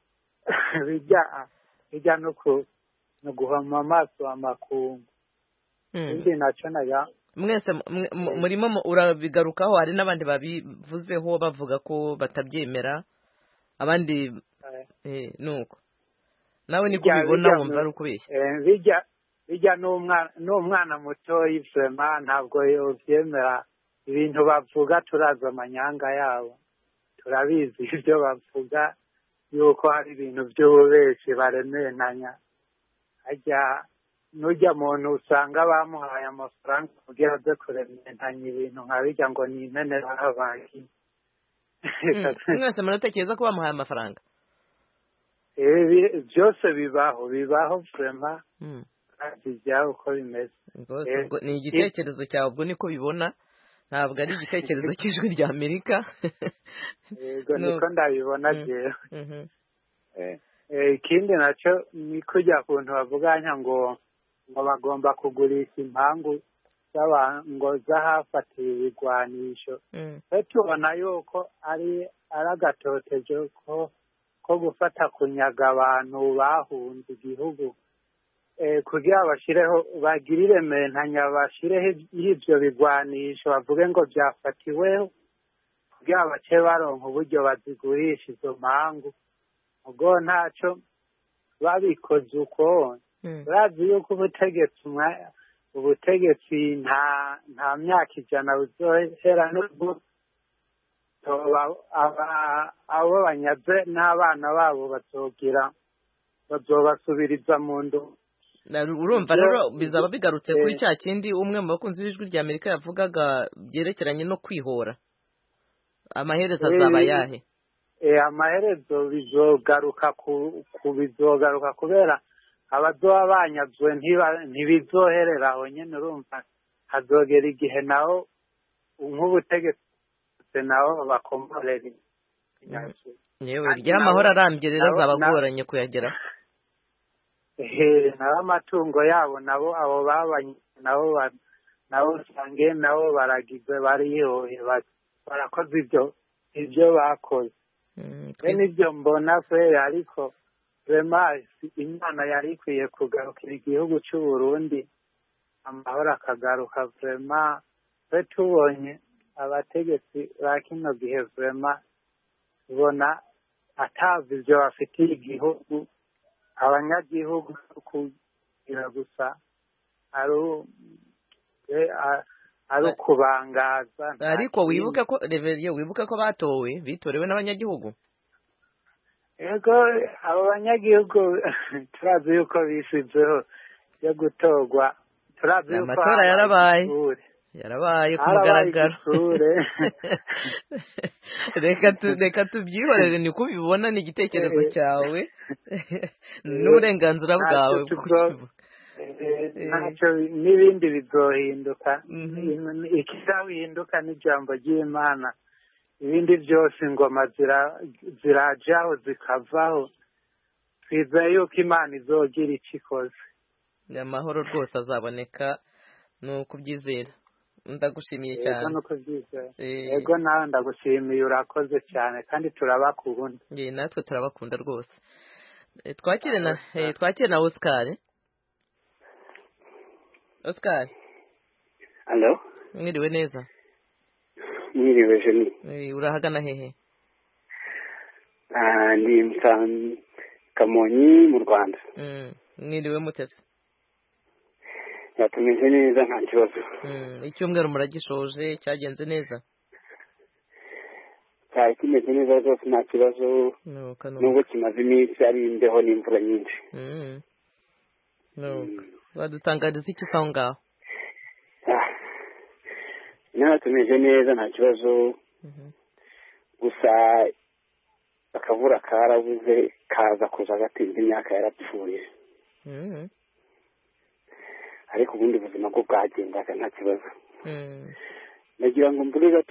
bijya no guhoma amaso amakungu. Indi naco naga mwese murimo urabigarukaho, hari n'abandi babivuzeho bavuga ko batabyemera, abandi nuko nawe niko ubibona wumva ari ukubeshya. bijya n'umwana mutoyi vrema ntabwo yovyemera ibintu bavuga. turazi amanyanga yabo, turabizi ibyo bavuga yuko hari ibintu by'ububeshi baremenanya. hajya nujya muntu usanga bamuhaye amafaranga kugira aze kurementanya ibintu nka bijya ngo ni impene bahabaye. Mwese muratekereza ko bamuhaye amafaranga? Byose bibaho vrema. Bijya uko bimeze. Ni igitekerezo cyawe, ubwo niko bibona, ntabwo ari igitekerezo cy'ijwi rya Amerika. Yego niko ndabibona jewe. Ikindi nacyo ni kujya kuntu bavuganya ngo bagomba kugurisha impangu ngo zahafatiwe ibigwanisho. Tubona yuko ari agatotezo ko gufata kunyaga abantu bahunze igihugu, kugira bagirire mentanya bashireho ibyo bigwanisho, bavuge ngo byafatiweho, kugira bace baronka uburyo bazigurisha izo mpangu. Ubwo ntacyo babikoze uko urazi yuko ubutegetsi nta myaka ijana buzohera n'ubwo abo banyaze n'abana babo bazobasubiriza mu ndu. Urumva rero bizaba bigarutse kuri cya kindi umwe mu bakunzi b'ijwi rya Amerika yavugaga byerekeranye no kwihora. Amaherezo azaba yahe? Amaherezo bizogaruka kubera abazoba banyazwe ntibizoherera aho nyene. Urumva hazogera igihe naho nk'ubutegetsi naho bakomorera yewe ry'amahoro arambye rero azabagoranye kuyagera. Nabo amatungo yabo nabo abo babanye nabo usange nabo baragizwe bariyoye barakoze ibyo bakoze. Nibyo mbona kwera, ariko Imana yari ikwiye kugarukira igihugu cy'u Burundi amahoro akagaruka. Twe tubonye abategetsi ba kino gihe tubona atazi ibyo bafitiye igihugu abanyagihugu kugira gusa ari ukubangaza. Ariko wibuke ko bitorewe n'abanyagihugu. Ego abo banyagihugu turazi yuko bisizeho yo gutorwa. Turazi yuko amatora yarabaye ku mugaragaro. Reka tubyihorere niko ubibona, ni igitekerezo cyawe n'uburenganzira bwawe. Ntacyo n'ibindi bizohinduka. Ikizahinduka n'ijambo ry'Imana. Ibindi byose ingoma zirajaho zikavaho. Twizeye yuko Imana izogira icyo ikoze. Amahoro rwose azaboneka, ni ukubyizera. Ndagushimiye cyane. Ego nawe ndagushimiye, urakoze cyane kandi turabakunda. Natwe turabakunda rwose. Twakire na Oscar. Oscar. Hello. Mwiriwe neza. Mwiriwe Jeni. Urahagana hehe? Ndi Kamonyi mu Rwanda. Mwiriwe mutese. Yatumeze neza nta kibazo. Icyumweru muragishoje cyagenze neza? Cyari kimeze neza rwose nta kibazo. Nubwo kimaze iminsi ari imbeho n'imvura nyinshi. Wadutangariza iki aho ngaho? Tumeze neza nta kibazo. Gusa akavura karabuze kaza kuza gatinze, imyaka yarapfuye. Ariko ubundi ubuzima bwo bwagendaga nta kibazo. Nagira ngo mvuge gato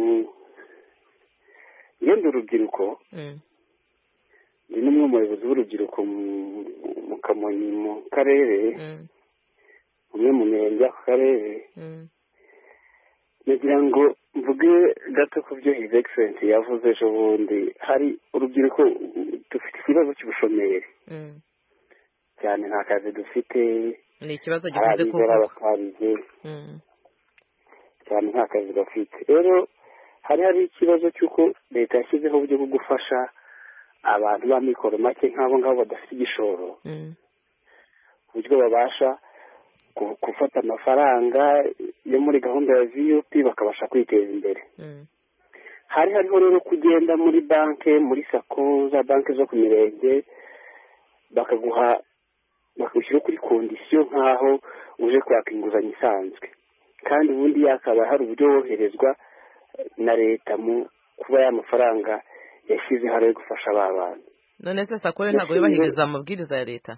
yenda urubyiruko. Ndi n'umwe mu bayobozi b'urubyiruko mu Kamonyi mu karere, umwe mu mirenge y'ako karere. Nagira ngo mvuge gato ku byo His Excellency yavuze ejo bundi. Hari urubyiruko dufite ikibazo cy'ubushomeri cyane, nta kazi dufite. Ni ikibazo gikunze kuvuga cyane, nta kazi gafite. Rero hari ikibazo cy'uko leta yashyizeho uburyo bwo gufasha abantu b'amikoro make nk'abo ngabo badafite igishoro, uburyo babasha gufata amafaranga yo muri gahunda ya VUP bakabasha kwiteza imbere. Hariho rero kugenda muri banki, muri sako za banki zo ku mirenge, bakagushyira kuri kondisiyo nk'aho uje kwaka inguzanyo isanzwe, kandi ubundi yakaba hari uburyo woherezwa na leta mu kuba y'amafaranga yashyize hari yo gufasha aba bantu. None se sako ntabwo yubahiriza amabwiriza ya leta?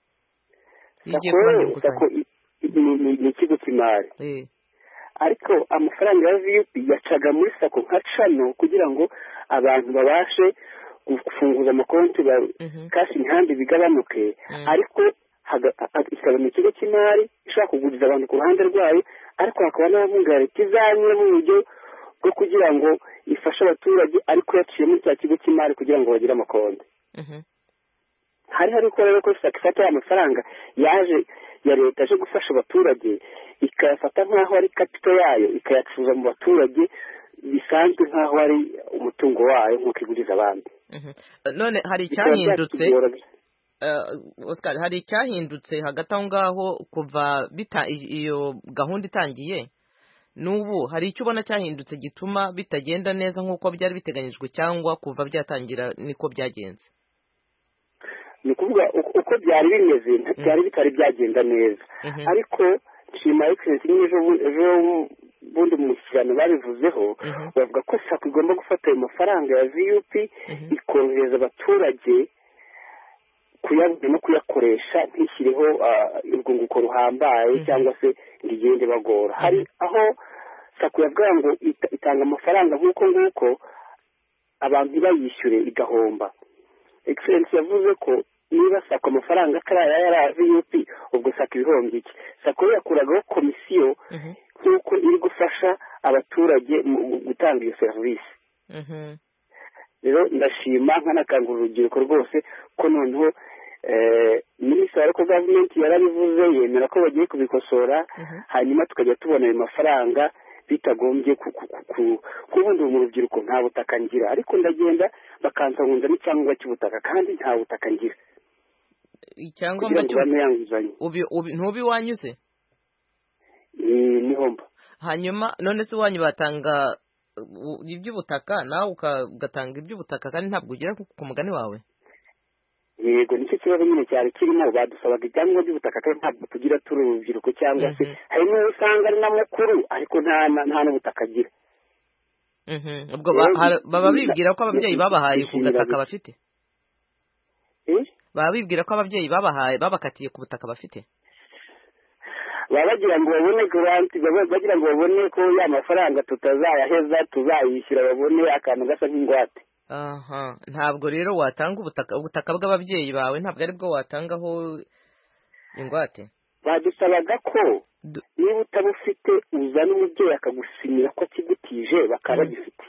Sako ni ikigo cy'imari, ariko amafaranga ya VUP yacaga muri sako nka cano kugira ngo abantu babashe gufunguza amakonti kashi imihanda bigabanuke, ariko ikaba mu kigo cy'imari ishaka kuguriza abantu ku ruhande rwayo, ariko hakaba n'abunga leta izanyura mu buryo bwo kugira ngo ifashe abaturage, ariko yaciye muri cya kigo cy'imari kugira ngo bagire amakonti. hari ko rero ko ifata amafaranga yaje ya leta aje gufasha abaturage, ikayafata nk'aho ari kapito yayo, ikayacuruza mu baturage bisanzwe nk'aho ari umutungo wayo nk'uko iguriza abandi. None hari icyahindutse Oscar hari icyahindutse hagati aho ngaho kuva iyo gahunda itangiye n'ubu hari icyo ubona cyahindutse gituma bitagenda neza nk'uko byari biteganyijwe cyangwa kuva byatangira niko byagenze? ni ukuvuga uko byari bimeze byari bitari byagenda neza ariko nshima excellence ejo bundi mu kirano babivuzeho bavuga ko sako igomba gufata ayo mafaranga ya VUP ikorohereza abaturage kuyabona no kuyakoresha ntishyireho urwunguko ruhambaye cyangwa se ngo igende bagora. Hari aho sako yavuga ngo itanga amafaranga nk'uko abantu bayishyure igahomba. Excellence yavuze ko niba sako amafaranga karaya yara VUP ubwo sako ibihombye iki. Sako yakuragaho komisiyo nk'uko iri gufasha abaturage mu gutanga iyo serivisi. Rero ndashima nkanakangura urubyiruko rwose ko noneho minisitiri ariko gavumenti yarabivuze yemera ko bagiye kubikosora hanyuma tukajya tubona ayo mafaranga bitagombye kubundi mu rubyiruko nta butaka ngira ariko ndagenda bakansabunza n'icyangombwa cy'ubutaka kandi nta butaka ngira. Icyangombwa ntubi wanyuze niho mba. Hanyuma none se wanyu batanga iby'ubutaka nawe ugatanga iby'ubutaka kandi ntabwo ugira ku mugani wawe? Yego nicyo kibazo nyine cyari kirimo badusabaga ibyangombwa by'ubutaka kandi ntabwo tugira turi urubyiruko cyangwa se hari n'uwo usanga ari n'amakuru ariko nta n'ubutaka agira. Ubwo baba bibwira ko ababyeyi babahaye ku gataka bafite? Baba bibwira ko ababyeyi babahaye babakatiye ku butaka bafite? baba bagira ngo babone garanti bagira ngo babone ko ya mafaranga tutazayaheza tuzayishyura babone akantu gasa nk'ingwate. Ntabwo rero watanga ubutaka bw'ababyeyi bawe ntabwo ari bwo watangaho ingwate? Badusabaga ko niba utabufite uzana umubyeyi akagusinyira ko akigutije bakaba bagifite.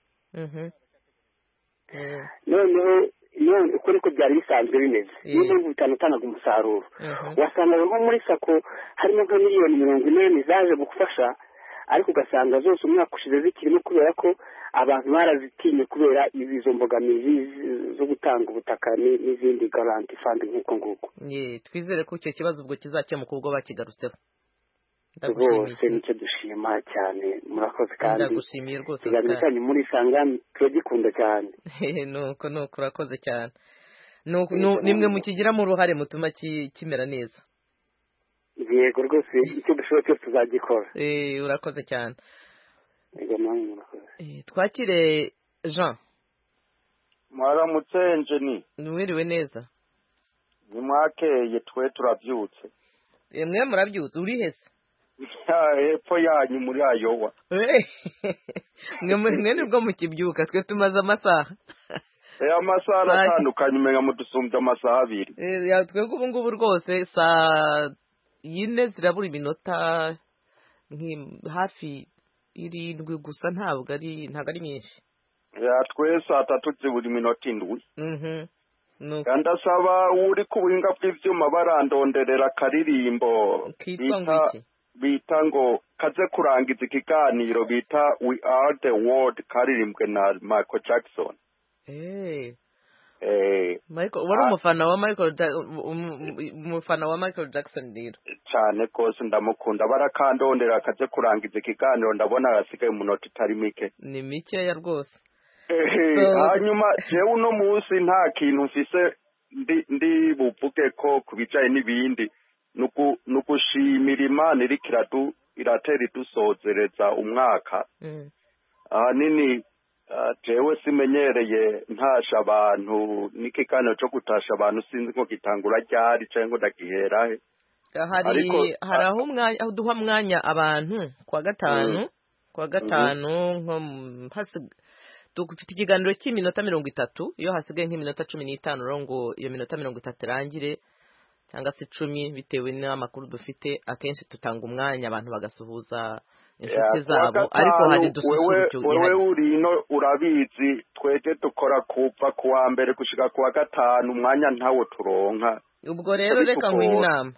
Noneho uko niko byari bisanzwe bimeze. Niyo mpamvu bitanatanga umusaruro. Wasanga nko muri sako harimo nka miliyoni 40 zaje gufasha ariko ugasanga zose umwaka ushize zikirimo kubera ko abantu barazitinye kubera izo mbogamizi zo gutanga ubutaka n'izindi garanti fund nk'uko nguko. Twizere ko icyo kibazo ubwo kizakemuka ubwo bakigarutseho. Rwose nicyo dushima cyane murakoze kandi ndagushimiye rwose cyane muri sangami turagikunda cyane. nuko urakoze cyane. Nimwe mukigiramo uruhare mutuma kimera neza. Yego rwose icyo dushobora cyose tuzagikora. Urakoze cyane. Yego nawe murakoze. Twakire Jean. Mwaramutse Njeni. Mwiriwe neza. Nimwakeye twe turabyutse. Mwe murabyutse uri hese? Hepfo yanyu muri Ayowa. Mwe nibwo mukibyuka twe tumaze amasaha. Amasaha atandukanye umenga mudusumbye amasaha 2. Twebwe ubu ngubu rwose saa 4 zirabura iminota hafi 7 gusa ntabwo ari myinshi. Twe saa 3 zibura iminota 7. Kandi asaba uri ku buhinga bw'ivyuma barandonderera karirimbo bita ngo kaze kurangiza ikiganiro bita We Are the World karirimbwe na Michael Jackson. Michael wari umufana wa Michael Jackson rero cyane kose ndamukunda barakandondera kaze kurangiza ikiganiro ndabona hasigaye umunota itari mike ni mikeya rwose. Hanyuma jewe uno munsi nta kintu mfise ndi buvuge ko kubicaye n'ibindi nugushimira Imana iratera idusozereza umwaka. Ahanini jewe simenyereye ntasha abantu n'ikiganiro cyo gutasha abantu sinzi ko gitangura ryari cyangwa ndagiherahe. Hari aho duha mwanya abantu kwa gatanu nko dufite ikiganiro cy'iminota 30 iyo hasigaye nk'iminota 15 ngo iyo minota 30 irangire cyangwa se 10 bitewe n'amakuru dufite akenshi tutanga umwanya abantu bagasuhuza inshuti zabo ariko hari dususurutse. Wewe uri no urabizi twege dukora kuva kuwa mbere gushika kuwa gatanu umwanya ntawo turonka. Ubwo rero reka nk'inama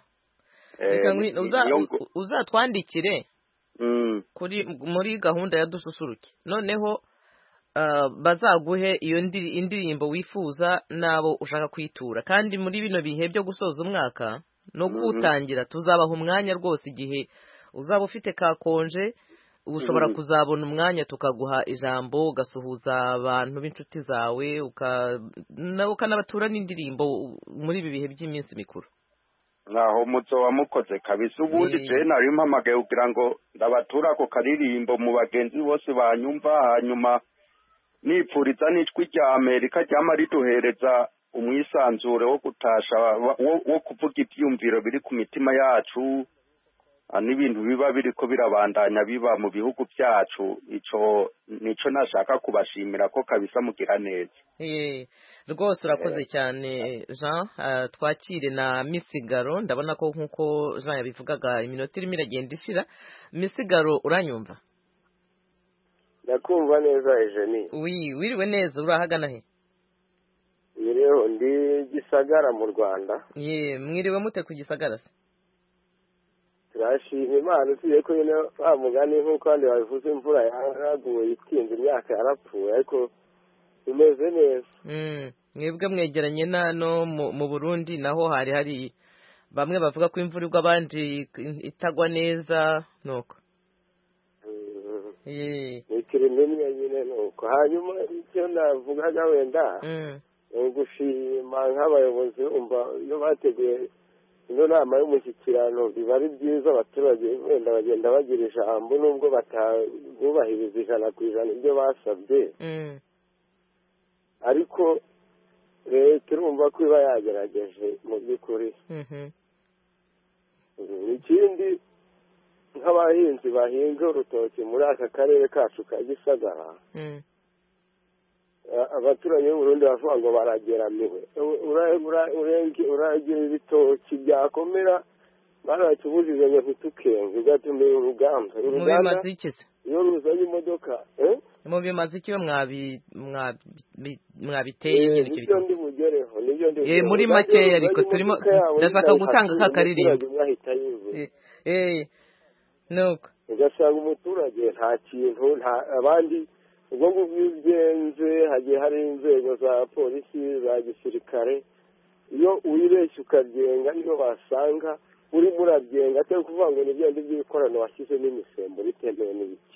uzatwandikire muri gahunda ya dususuruke noneho bazaguhe iyo indirimbo wifuza n'abo ushaka kwitura. Kandi muri bino bihe byo gusoza umwaka no kuwutangira tuzabaha umwanya rwose, igihe uzaba ufite kakonje ushobora kuzabona umwanya tukaguha ijambo ugasuhuza abantu b'inshuti zawe ukanabatura n'indirimbo muri ibi bihe by'iminsi mikuru. naho muzoba mukoze kabisa. ubundi je nari mpamagaye kugira ngo ndabatura ako karirimbo mu bagenzi bose banyumva, hanyuma nipfuriza n'ijwi rya Amerika ryama riduhereza umwisanzure wo gutasha wo kuvuga ibyumviro biri ku mitima yacu n'ibintu biba biriko birabandanya biba mu bihugu byacu. nico nashaka kubashimira ko kabisa mugira neza. Rwose urakoze cyane Jean. Twakire na Misigaro, ndabona ko nkuko Jean yabivugaga iminota irimo iragenda ishira. Misigaro, uranyumva? Ndakumva neza Eugenie. Wiriwe neza, urahagana he? Mwiriwe, ndi Gisagara mu Rwanda. Mwiriwe mute ku Gisagara se? Turashima Imana, usiye ko nyine mugani nk'uko kandi babivuze, imvura yaraguye itinze, imyaka yarapfuye, ariko imeze neza. Mwebwe mwegeranye no mu Burundi, naho hari bamwe bavuga ko imvura igwa abandi itagwa neza nuko. Ikirimo nyine nuko. Hanyuma icyo navugaga wenda ugushima nk'abayobozi, iyo bateguye ino nama y'umushyikirano biba ari byiza, abaturage wenda bagenda bagira ijambo nubwo batubahiriza 100% ibyo basabye, ariko leta irumva ko iba yagerageje mu by'ukuri. Ikindi nk'abahinzi bahinga urutoki muri aka karere kacu ka Gisagara, abaturage b'Uburundi bavuga ngo barageramiwe. Uragira ibitoki byakomera barakibujije ngo ntitukenge, bigatuma uruganda iyo ruzanye imodoka mu bimaze icyo mwabiteye nyine icyo ndi bugereho nibyo muri makeya, ariko turimo ndashaka gutanga ka karirimbo nuko ugasanga umuturage nta kintu, abandi ubwo ngubwo ugenze hagiye hari inzego za polisi za gisirikare, iyo uyibeshye ukabyenga niyo basanga urimo urabyenga, atari kuvuga ngo ni byandi by'ikorano washyizemo imisemburo itemewe n'ibiki,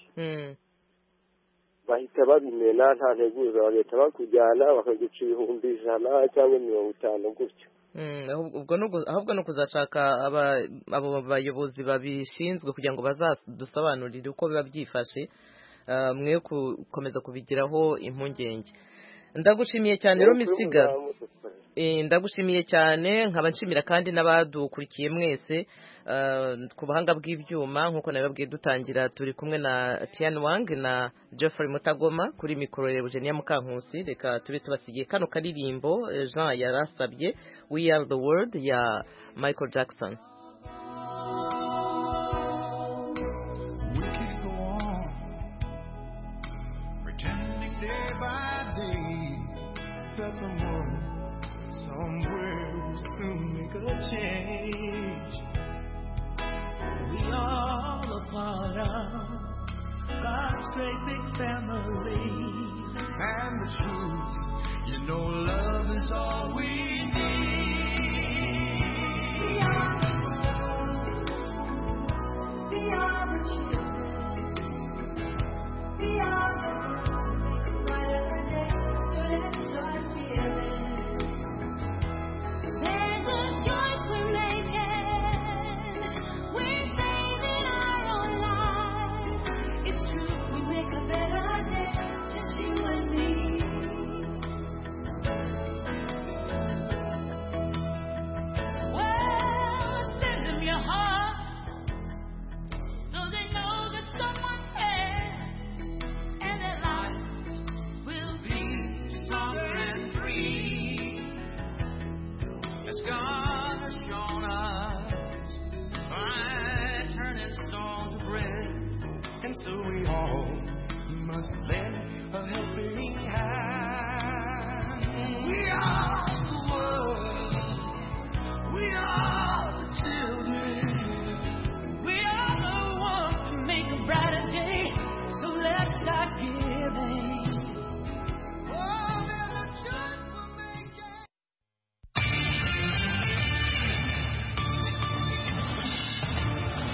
bahita babimena nta nteguza, bagahita bakujyana bakaguca 100 cyangwa 50 gutyo. ahubwo no kuzashaka abo bayobozi babishinzwe kugira ngo bazadusobanurire uko biba byifashe, mwe gukomeza kubigiraho impungenge. Ndagushimiye cyane rero Misigaro, ndagushimiye cyane, nkaba nshimira kandi n'abadukurikiye mwese ku buhanga bw'ibyuma. Nkuko nababwiye dutangira, turi kumwe na Tian Wang na Geoffrey Mutagoma, kuri mikoro ya Eugenia Mukankusi. Reka tube tubasigiye kano karirimbo Jean yarasabye, We Are The World ya Michael Jackson. That someone somewhere will soon make a change. We all a part of God's great big family. And the truth, love is all we need. We are the children. We are so we all